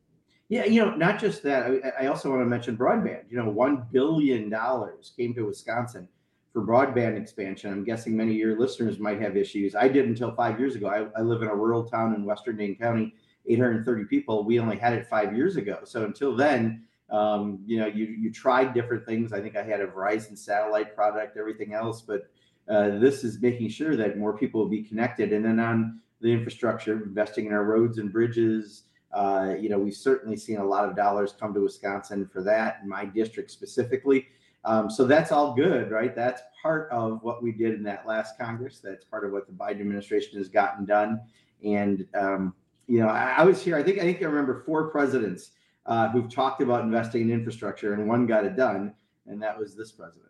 Yeah, you know, not just that. I, I also want to mention broadband. You know, one billion dollars came to Wisconsin for broadband expansion. I'm guessing many of your listeners might have issues. I did until five years ago. I, I live in a rural town in Western Dane County, eight hundred thirty people. We only had it five years ago. So until then, um, you know, you you tried different things. I think I had a Verizon satellite product, everything else, but uh, this is making sure that more people will be connected. And then on the infrastructure, investing in our roads and bridges. Uh, you know, we've certainly seen a lot of dollars come to Wisconsin for that, in my district specifically. Um, so that's all good, right? That's part of what we did in that last Congress. That's part of what the Biden administration has gotten done. And, um, you know, I, I was here, I think, I think I remember four presidents uh, who've talked about investing in infrastructure, and one got it done, and that was this president.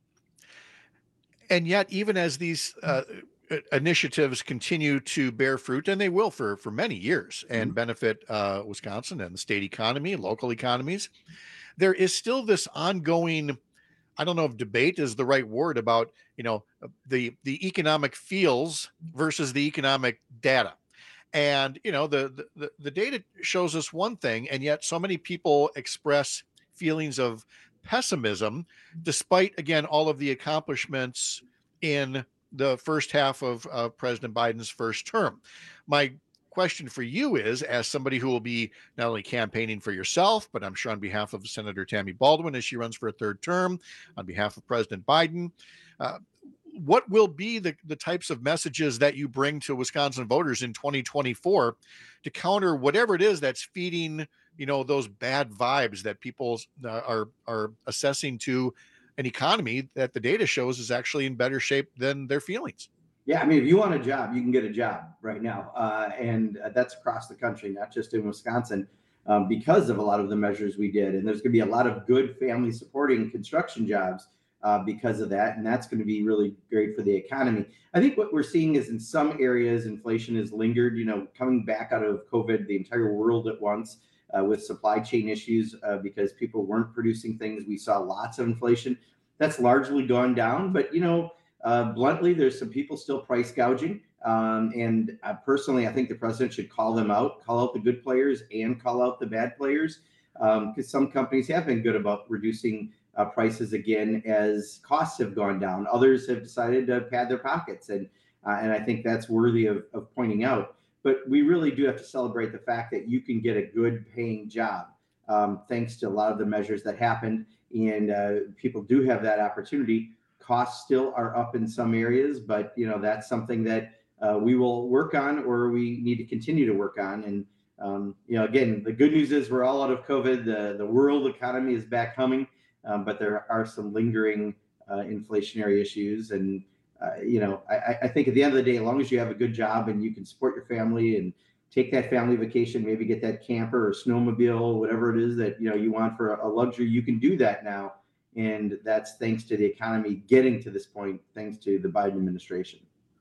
And yet, even as these uh, initiatives continue to bear fruit, and they will for, for many years, and mm-hmm. benefit uh, Wisconsin and the state economy, local economies, there is still this ongoing, I don't know if debate is the right word, about, you know, the, the economic feels versus the economic data. And, you know, the, the, the data shows us one thing, and yet so many people express feelings of pessimism, despite, again, all of the accomplishments in the first half of uh, President Biden's first term. My question for you is, as somebody who will be not only campaigning for yourself, but I'm sure on behalf of Senator Tammy Baldwin as she runs for a third term, on behalf of President Biden, uh, what will be the, the types of messages that you bring to Wisconsin voters in twenty twenty-four to counter whatever it is that's feeding, you know, those bad vibes that people uh, are, are assessing to an economy that the data shows is actually in better shape than their feelings? Yeah, I mean, if you want a job, you can get a job right now. Uh, and uh, that's across the country, not just in Wisconsin, um, because of a lot of the measures we did. And there's going to be a lot of good family supporting construction jobs uh, because of that. And that's going to be really great for the economy. I think what we're seeing is in some areas, inflation has lingered, you know, coming back out of COVID, the entire world at once uh, with supply chain issues uh, because people weren't producing things. We saw lots of inflation. That's largely gone down. But, you know, Uh, bluntly, there's some people still price gouging. Um, and uh, personally, I think the president should call them out, call out the good players and call out the bad players, because um, some companies have been good about reducing uh, prices again as costs have gone down. Others have decided to pad their pockets. And, uh, and I think that's worthy of, of pointing out. But we really do have to celebrate the fact that you can get a good paying job um, thanks to a lot of the measures that happened. And uh, people do have that opportunity. Costs still are up in some areas, but you know that's something that uh, we will work on, or we need to continue to work on. And um, you know, again, the good news is we're all out of COVID. The the world economy is back humming, um, but there are some lingering uh, inflationary issues. And uh, you know, I, I think at the end of the day, as long as you have a good job and you can support your family and take that family vacation, maybe get that camper or snowmobile, whatever it is that you know you want for a, a luxury, you can do that now. And that's thanks to the economy getting to this point, thanks to the Biden administration.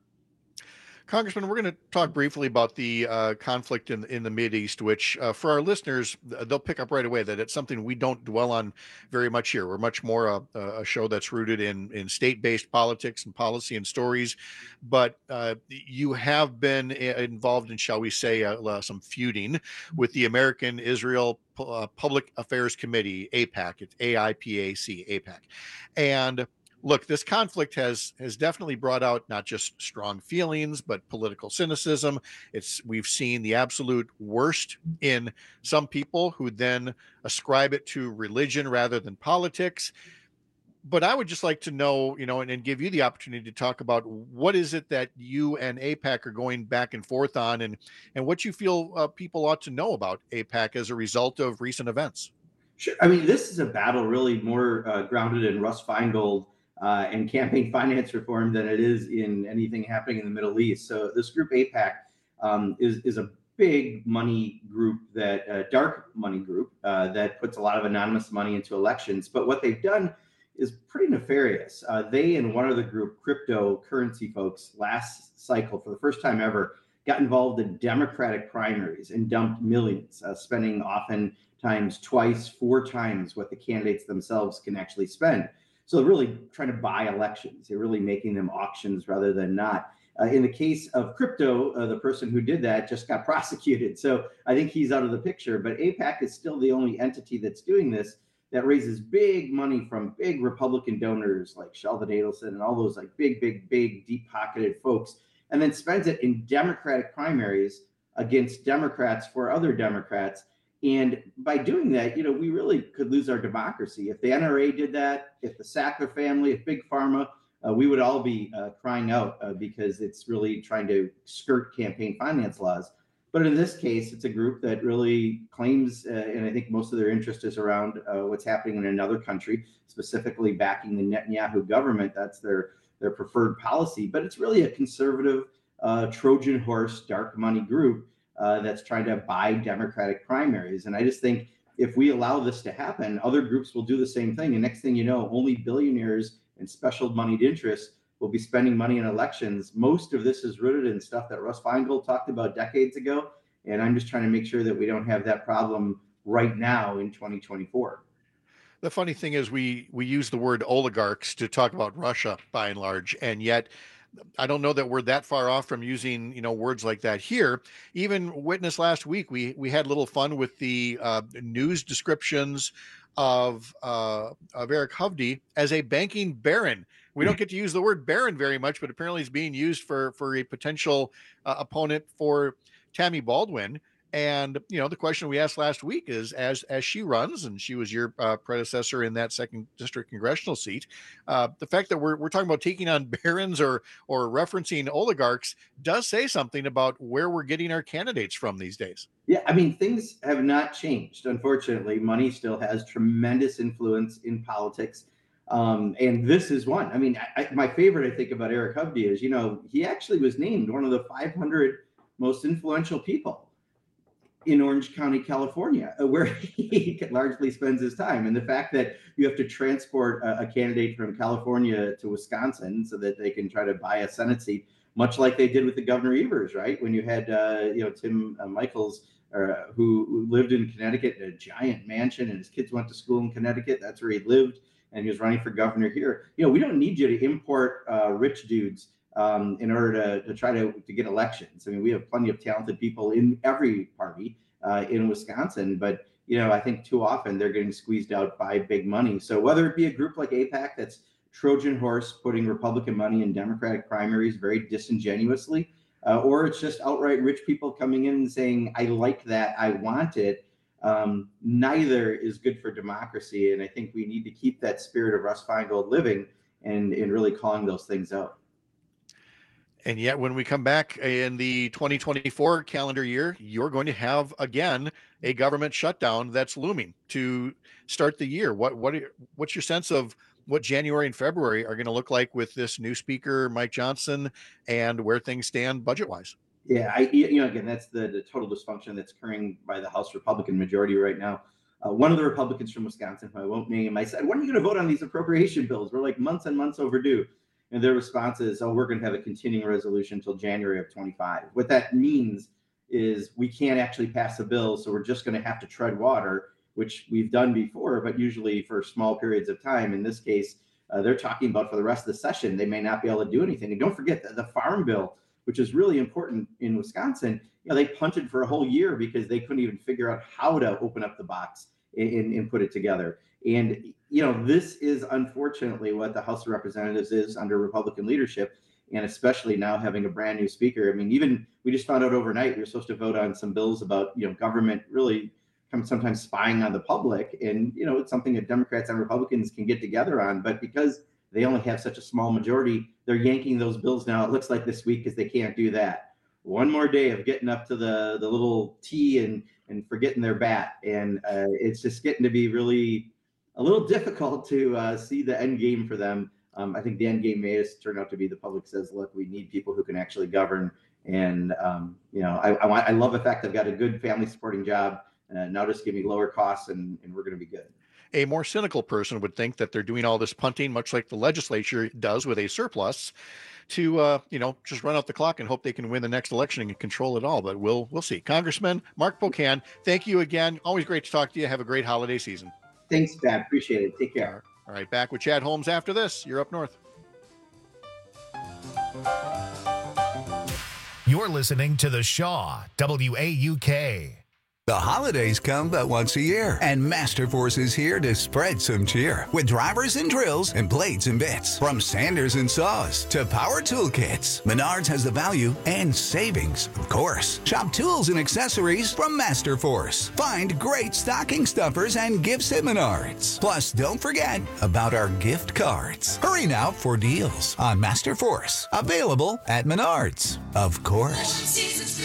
Congressman, we're going to talk briefly about the uh, conflict in in the Mideast, which uh, for our listeners, they'll pick up right away that it's something we don't dwell on very much here. We're much more a, a show that's rooted in, in state-based politics and policy and stories. But uh, you have been involved in, shall we say, uh, some feuding with the American Israel uh, Public Affairs Committee, AIPAC. It's A I P A C, AIPAC. And look, this conflict has has definitely brought out not just strong feelings, but political cynicism. It's we've seen the absolute worst in some people who then ascribe it to religion rather than politics. But I would just like to know, you know, and, and give you the opportunity to talk about what is it that you and AIPAC are going back and forth on, and and what you feel uh, people ought to know about AIPAC as a result of recent events. Sure. I mean, this is a battle really more uh, grounded in Russ Feingold Uh, and campaign finance reform than it is in anything happening in the Middle East. So this group AIPAC um, is is a big money group, that uh, dark money group uh, that puts a lot of anonymous money into elections. But what they've done is pretty nefarious. Uh, they and one other group, cryptocurrency folks, last cycle for the first time ever got involved in Democratic primaries and dumped millions, uh, spending oftentimes twice, four times what the candidates themselves can actually spend. So they're really trying to buy elections. They're really making them auctions rather than not. Uh, in the case of crypto, uh, the person who did that just got prosecuted. So I think he's out of the picture. But AIPAC is still the only entity that's doing this, that raises big money from big Republican donors like Sheldon Adelson and all those like big, big, big, deep-pocketed folks, and then spends it in Democratic primaries against Democrats for other Democrats. And by doing that, you know, we really could lose our democracy. If the N R A did that, if the Sackler family, if Big Pharma, uh, we would all be uh, crying out uh, because it's really trying to skirt campaign finance laws. But in this case, it's a group that really claims, uh, and I think most of their interest is around uh, what's happening in another country, specifically backing the Netanyahu government. That's their, their preferred policy. But it's really a conservative uh, Trojan horse, dark money group uh, that's trying to buy Democratic primaries. And I just think if we allow this to happen, other groups will do the same thing. And next thing you know, only billionaires and special moneyed interests will be spending money in elections. Most of this is rooted in stuff that Russ Feingold talked about decades ago. And I'm just trying to make sure that we don't have that problem right now in twenty twenty-four. The funny thing is we we use the word oligarchs to talk about Russia by and large, and yet I don't know that we're that far off from using, you know, words like that here. Even witness last week, we we had a little fun with the uh, news descriptions of uh, of Eric Hovde as a banking baron. We don't get to use the word baron very much, but apparently it's being used for for a potential uh, opponent for Tammy Baldwin. And, you know, the question we asked last week is, as as she runs, and she was your uh, predecessor in that second district congressional seat, uh, the fact that we're we're talking about taking on barons or or referencing oligarchs does say something about where we're getting our candidates from these days. Yeah, I mean, things have not changed. Unfortunately, money still has tremendous influence in politics. Um, and this is one. I mean, I, my favorite, I think, about Eric Hovde is, you know, he actually was named one of the five hundred most influential people in Orange County, California, where he largely spends his time. And the fact that you have to transport a, a candidate from California to Wisconsin so that they can try to buy a Senate seat, much like they did with the Governor Evers, right? When you had, uh, you know, Tim uh, Michaels, uh, who, who lived in Connecticut in a giant mansion, and his kids went to school in Connecticut. That's where he lived, and he was running for governor here. You know, we don't need you to import uh, rich dudes Um, in order to, to try to, to get elections. I mean, we have plenty of talented people in every party uh, in Wisconsin, but, you know, I think too often they're getting squeezed out by big money. So whether it be a group like AIPAC that's Trojan horse putting Republican money in Democratic primaries very disingenuously, uh, or it's just outright rich people coming in and saying, I like that, I want it, um, neither is good for democracy. And I think we need to keep that spirit of Russ Feingold living and, and really calling those things out. And yet when we come back in the twenty twenty-four calendar year, you're going to have, again, a government shutdown that's looming to start the year. What what what's your sense of what January and February are going to look like with this new speaker, Mike Johnson, and where things stand budget-wise? Yeah, I, you know, again, that's the, the total dysfunction that's occurring by the House Republican majority right now. Uh, one of the Republicans from Wisconsin, who I won't name, I said, when are you going to vote on these appropriation bills? We're like months and months overdue. And their response is, oh, we're going to have a continuing resolution until January of twenty-five. What that means is we can't actually pass a bill, so we're just going to have to tread water, which we've done before, but usually for small periods of time. In this case, uh, they're talking about for the rest of the session, they may not be able to do anything. And don't forget that the Farm Bill, which is really important in Wisconsin, you know, they punted for a whole year because they couldn't even figure out how to open up the box and, and put it together. And, you know, this is unfortunately what the House of Representatives is under Republican leadership, and especially now having a brand new speaker. I mean, even we just found out overnight we were supposed to vote on some bills about, you know, government really sometimes spying on the public. And, you know, it's something that Democrats and Republicans can get together on. But because they only have such a small majority, they're yanking those bills now, it looks like this week, because they can't do that. One more day of getting up to the, the little tee and, and forgetting their bat. And uh, it's just getting to be really a little difficult to uh, see the end game for them. Um, I think the end game may just turn out to be the public says, look, we need people who can actually govern. And, um, you know, I, I, want, I love the fact I've got a good family supporting job. Uh, now just give me lower costs and, and we're going to be good. A more cynical person would think that they're doing all this punting, much like the legislature does with a surplus, to, uh, you know, just run out the clock and hope they can win the next election and control it all. But we'll we'll see. Congressman Mark Pocan, thank you again. Always great to talk to you. Have a great holiday season. Thanks, Pat. Appreciate it. Take care. All right. Back with Chad Holmes after this. You're up north. You're listening to The Shaw, W A U K. The holidays come but once a year, and Masterforce is here to spread some cheer with drivers and drills and blades and bits. From sanders and saws to power tool kits, Menards has the value and savings, of course. Shop tools and accessories from Masterforce. Find great stocking stuffers and gifts at Menards. Plus, don't forget about our gift cards. Hurry now for deals on Masterforce. Available at Menards, of course.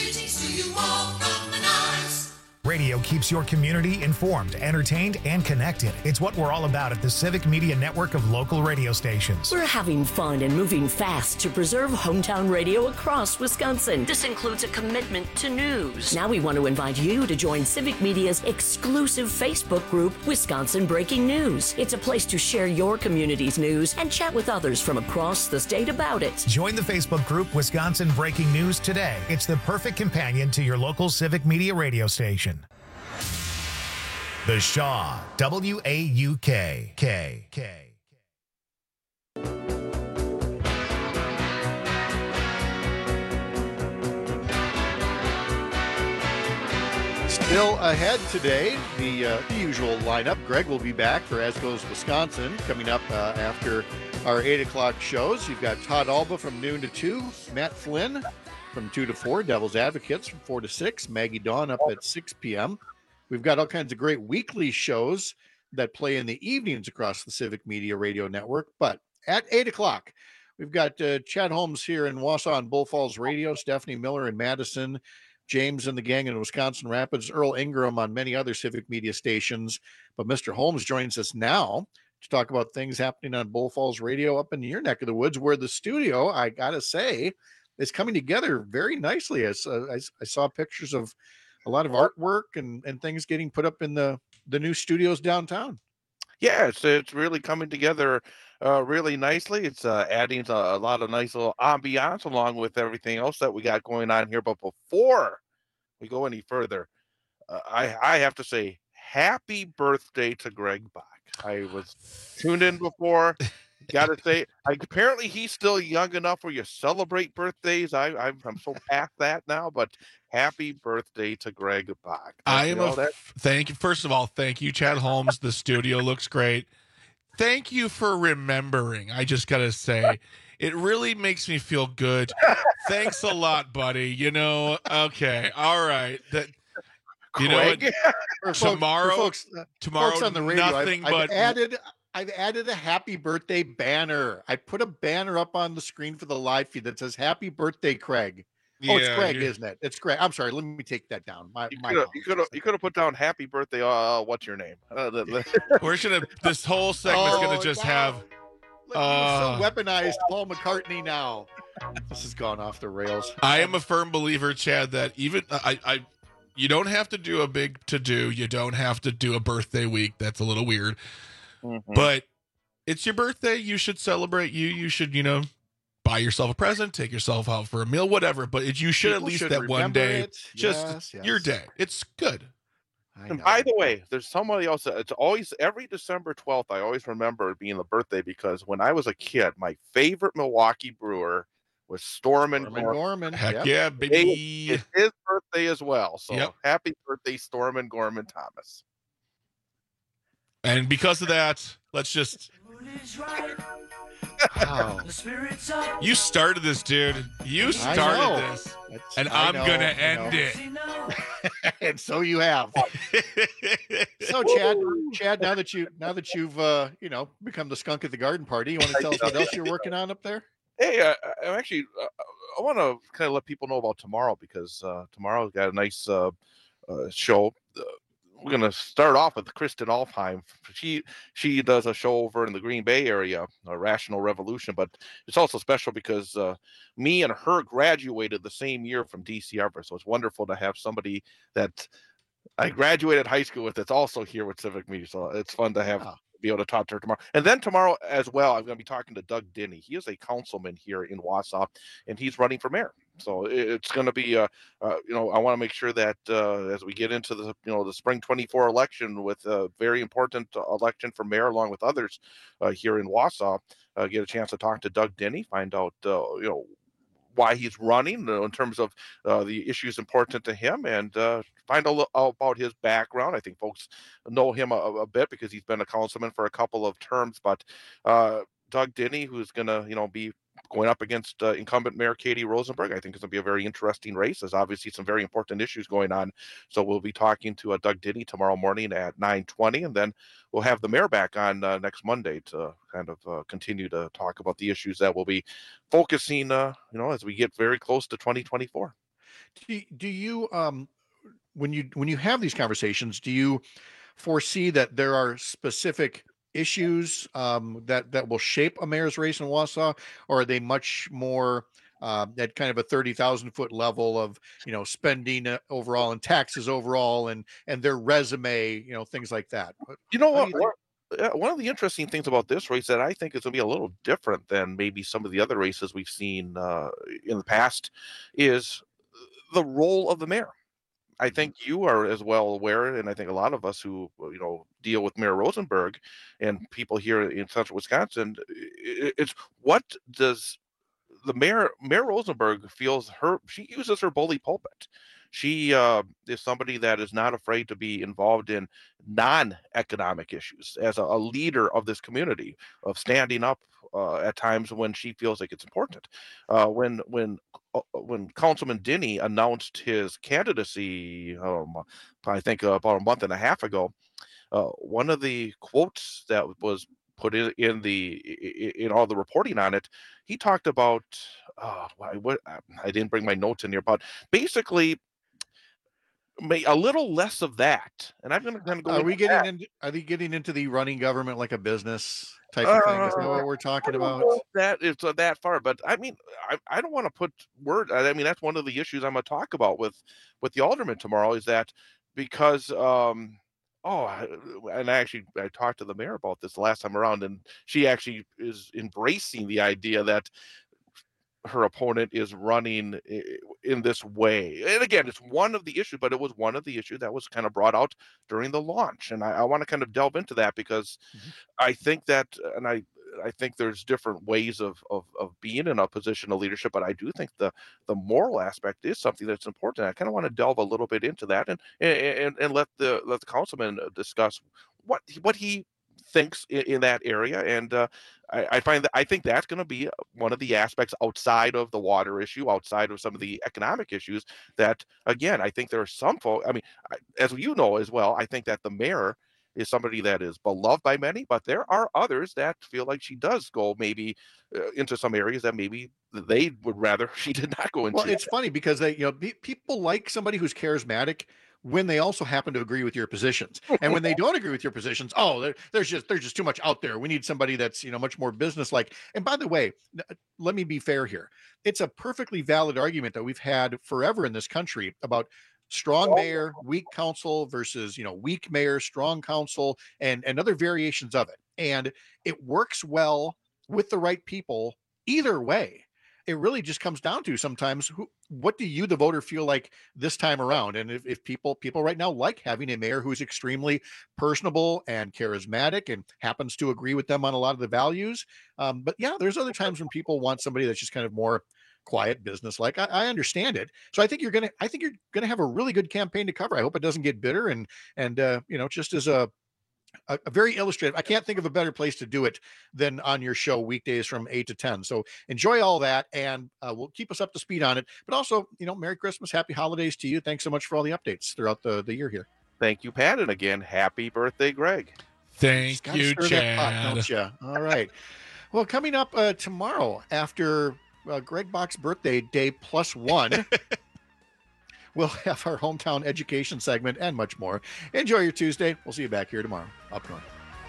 Radio keeps your community informed, entertained, and connected. It's what we're all about at the Civic Media Network of local radio stations. We're having fun and moving fast to preserve hometown radio across Wisconsin. This includes a commitment to news. Now we want to invite you to join Civic Media's exclusive Facebook group, Wisconsin Breaking News. It's a place to share your community's news and chat with others from across the state about it. Join the Facebook group Wisconsin Breaking News today. It's the perfect companion to your local Civic Media radio station. The Shaw, W A U K, K, K. Still ahead today, the, uh, the usual lineup. Greg will be back for As Goes Wisconsin coming up uh, after our eight o'clock shows. You've got Todd Alba from noon to two, Matt Flynn from two to four, Devil's Advocates from four to six, Maggie Dawn up at six p.m. We've got all kinds of great weekly shows that play in the evenings across the Civic Media Radio Network. But at eight o'clock, we've got uh, Chad Holmes here in Wausau and Bull Falls Radio, Stephanie Miller in Madison, James and the gang in Wisconsin Rapids, Earl Ingram on many other Civic Media stations. But Mister Holmes joins us now to talk about things happening on Bull Falls Radio up in your neck of the woods, where the studio, I got to say, is coming together very nicely. As uh, I, I saw pictures of a lot of artwork and, and things getting put up in the, the new studios downtown. Yeah, it's, it's really coming together uh, really nicely. It's uh, adding a, a lot of nice little ambiance along with everything else that we got going on here. But before we go any further, uh, I, I have to say happy birthday to Greg Bach. I was tuned in before. Gotta say, I, apparently he's still young enough where you celebrate birthdays. I, I'm, I'm so past that now, but happy birthday to Greg Bach. I am You know a that? thank you. First of all, thank you, Chad Holmes. The studio looks great. Thank you for remembering. I just gotta say, it really makes me feel good. Thanks a lot, buddy. You know, okay, all right. That you know what? Greg? For folks- Tomorrow, for folks, uh, tomorrow, folks on the radio, I've- nothing I've but added. I've added a happy birthday banner. I put a banner up on the screen for the live feed that says "Happy Birthday, Craig." Oh, it's Yeah, Craig, you're- isn't it? It's Craig. I'm sorry. Let me take that down. My, my You could have you could have put down happy birthday. Uh, what's your name? Uh, the- the- we're gonna. This whole segment's Oh, gonna just no. have. Look, Uh, you're so weaponized Paul McCartney now. This has gone off the rails. I am a firm believer, Chad, that even I, I, you don't have to do a big to do. You don't have to do a birthday week. That's a little weird, Mhm. but it's your birthday. You should celebrate you. You should, you know, buy yourself a present, take yourself out for a meal, whatever. But it, you should People at least should that one remember day, it. just Yes, yes. your day. It's good. And by the way, there's somebody else. that- It's always every December twelfth. I always remember it being the birthday because when I was a kid, my favorite Milwaukee brewer was Stormin Norman Gorman. Gorman. Heck Yep. yeah, Today baby. is his birthday as well. So Yep. happy birthday, Stormin Gorman Thomas. And because of that, let's just. Wow. The spirit's up. You started this, dude. You I started know. this, That's- and I I'm know, gonna I end know. it. And so you have. So Chad, Chad, now that you now that you've uh, you know become the skunk at the garden party, you want to tell us what else you're working on up there? Hey, uh, I'm actually. Uh, I want to kind of let people know about tomorrow because uh, tomorrow's got a nice uh, uh, show. Uh, we're gonna start off with Kristen Alfheim. She she does a show over in the Green Bay area, a Rational Revolution. But it's also special because uh, me and her graduated the same year from D C Arbor, so it's wonderful to have somebody that I graduated high school with that's also here with Civic Media. So it's fun to have. Wow. Be able to talk to her tomorrow. And then tomorrow as well, I'm going to be talking to Doug Denny. He is a councilman here in Wausau, and he's running for mayor. So it- it's going to be, uh, uh, you know, I want to make sure that uh, as we get into the, you know, the spring twenty-four election with a very important uh, election for mayor, along with others uh, here in Wausau, uh, get a chance to talk to Doug Denny, find out, uh, you know, why he's running, uh, in terms of uh, the issues important to him, and uh, find out about his background. I think folks know him a, a bit because he's been a councilman for a couple of terms, but uh, Doug Denny, who's going to, you know, be going up against uh, incumbent Mayor Katie Rosenberg, I think it's going to be a very interesting race. There's obviously some very important issues going on. So we'll be talking to uh, Doug Denny tomorrow morning at nine twenty, and then we'll have the mayor back on uh, next Monday to kind of uh, continue to talk about the issues that we'll be focusing, uh, you know, as we get very close to twenty twenty-four. Do, do you, um, when you when you have these conversations, do you foresee that there are specific issues um, that that will shape a mayor's race in Wausau, or are they much more uh, at kind of a thirty thousand foot level of, you know, spending uh, overall and taxes overall and and their resume, you know, things like that? You know How what? do you think- Uh, one of the interesting things about this race that I think is going to be a little different than maybe some of the other races we've seen uh, in the past is the role of the mayor. I think you are as well aware, and I think a lot of us who, you know, deal with Mayor Rosenberg and people here in central Wisconsin, i- it's what does the mayor, Mayor Rosenberg feels her, she uses her bully pulpit. She uh, is somebody that is not afraid to be involved in non-economic issues as a, a leader of this community, of standing up uh, at times when she feels like it's important. Uh, when when uh, when Councilman Denny announced his candidacy, um, I think uh, about a month and a half ago, uh, one of the quotes that was put in, in the in all the reporting on it, he talked about uh, what I didn't bring my notes in here, but basically may a little less of that. And I'm going to kind of go. Are we into getting that. into? Are they getting into the running government like a business type of thing? Is that what we're talking I don't about? know if that it's uh, that far, but I mean, I, I don't want to put word. I mean, that's one of the issues I'm going to talk about with with the alderman tomorrow. Is that because um, oh, I- and I actually I talked to the mayor about this last time around, and she actually is embracing the idea that her opponent is running i- in this way. And again, it's one of the issues, but it was one of the issues that was kind of brought out during the launch. And I, I want to kind of delve into that because I think that, and I, I think there's different ways of, of of being in a position of leadership, but I do think the the moral aspect is something that's important. I kind of want to delve a little bit into that and and and let the let the councilman discuss what he- what he thinks in, in that area. And uh, I, I find that I think that's going to be one of the aspects outside of the water issue, outside of some of the economic issues. That again, I think there are some folks. I mean, I, as you know as well, I think that the mayor is somebody that is beloved by many, but there are others that feel like she does go maybe uh, into some areas that maybe they would rather she did not go into. Well, it's funny because they, you know, pe- people like somebody who's charismatic when they also happen to agree with your positions, and when they don't agree with your positions, oh, there, there's just there's just too much out there. We need somebody that's, you know, much more businesslike. And by the way, n- let me be fair here. It's a perfectly valid argument that we've had forever in this country about strong mayor, weak council versus, you know, weak mayor, strong council, and and other variations of it. And it works well with the right people either way. It really just comes down to sometimes who, what do you, the voter, feel like this time around? And if, if people people right now like having a mayor who's extremely personable and charismatic and happens to agree with them on a lot of the values. Um, but yeah, there's other times when people want somebody that's just kind of more quiet, business like. I, I understand it. So I think you're gonna I think you're gonna have a really good campaign to cover. I hope it doesn't get bitter and and uh, you know, just as a a, a very illustrative. I can't think of a better place to do it than on your show weekdays from eight to ten. So enjoy all that, and uh, we'll keep us up to speed on it. But also, you know, Merry Christmas, Happy Holidays to you. Thanks so much for all the updates throughout the, the year here. Thank you, Pat, and again, happy birthday, Greg. Thank Gotta you, stir that pot, Chad. don't ya? All right. Well, coming up uh, tomorrow after uh, Greg Bach's birthday day plus one. We'll have our hometown education segment and much more. Enjoy your Tuesday. We'll see you back here tomorrow. Up north.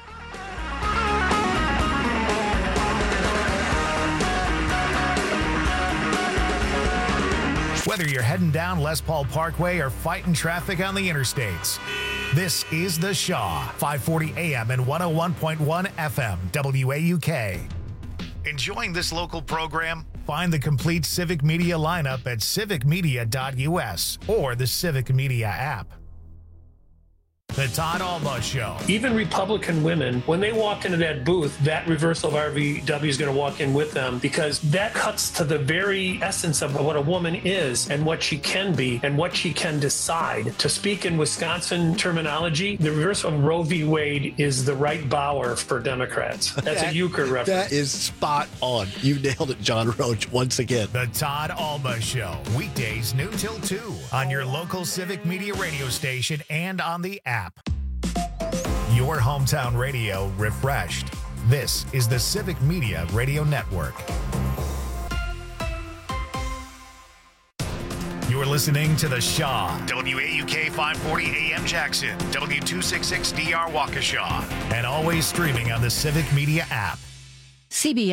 Whether you're heading down Les Paul Parkway or fighting traffic on the interstates, this is The Shaw, five forty A M and one oh one point one F M, W A U K. Enjoying this local program? Find the complete Civic Media lineup at civic media dot U S or the Civic Media app. The Todd Alba Show. Even Republican women, when they walk into that booth, that reversal of R V W is going to walk in with them, because that cuts to the very essence of what a woman is and what she can be and what she can decide. To speak in Wisconsin terminology, the reversal of Roe v. Wade is the right bower for Democrats. That's That- a euchre reference. That is spot on. You nailed it, John Roach, once again. The Todd Alba Show. Weekdays noon till two on your local Civic Media radio station and on the app. Your hometown radio refreshed. This is the Civic Media Radio Network. You're listening to The Shaw. W A U K five forty A M Jackson. W two sixty-six D R Waukesha. And always streaming on the Civic Media app. C B S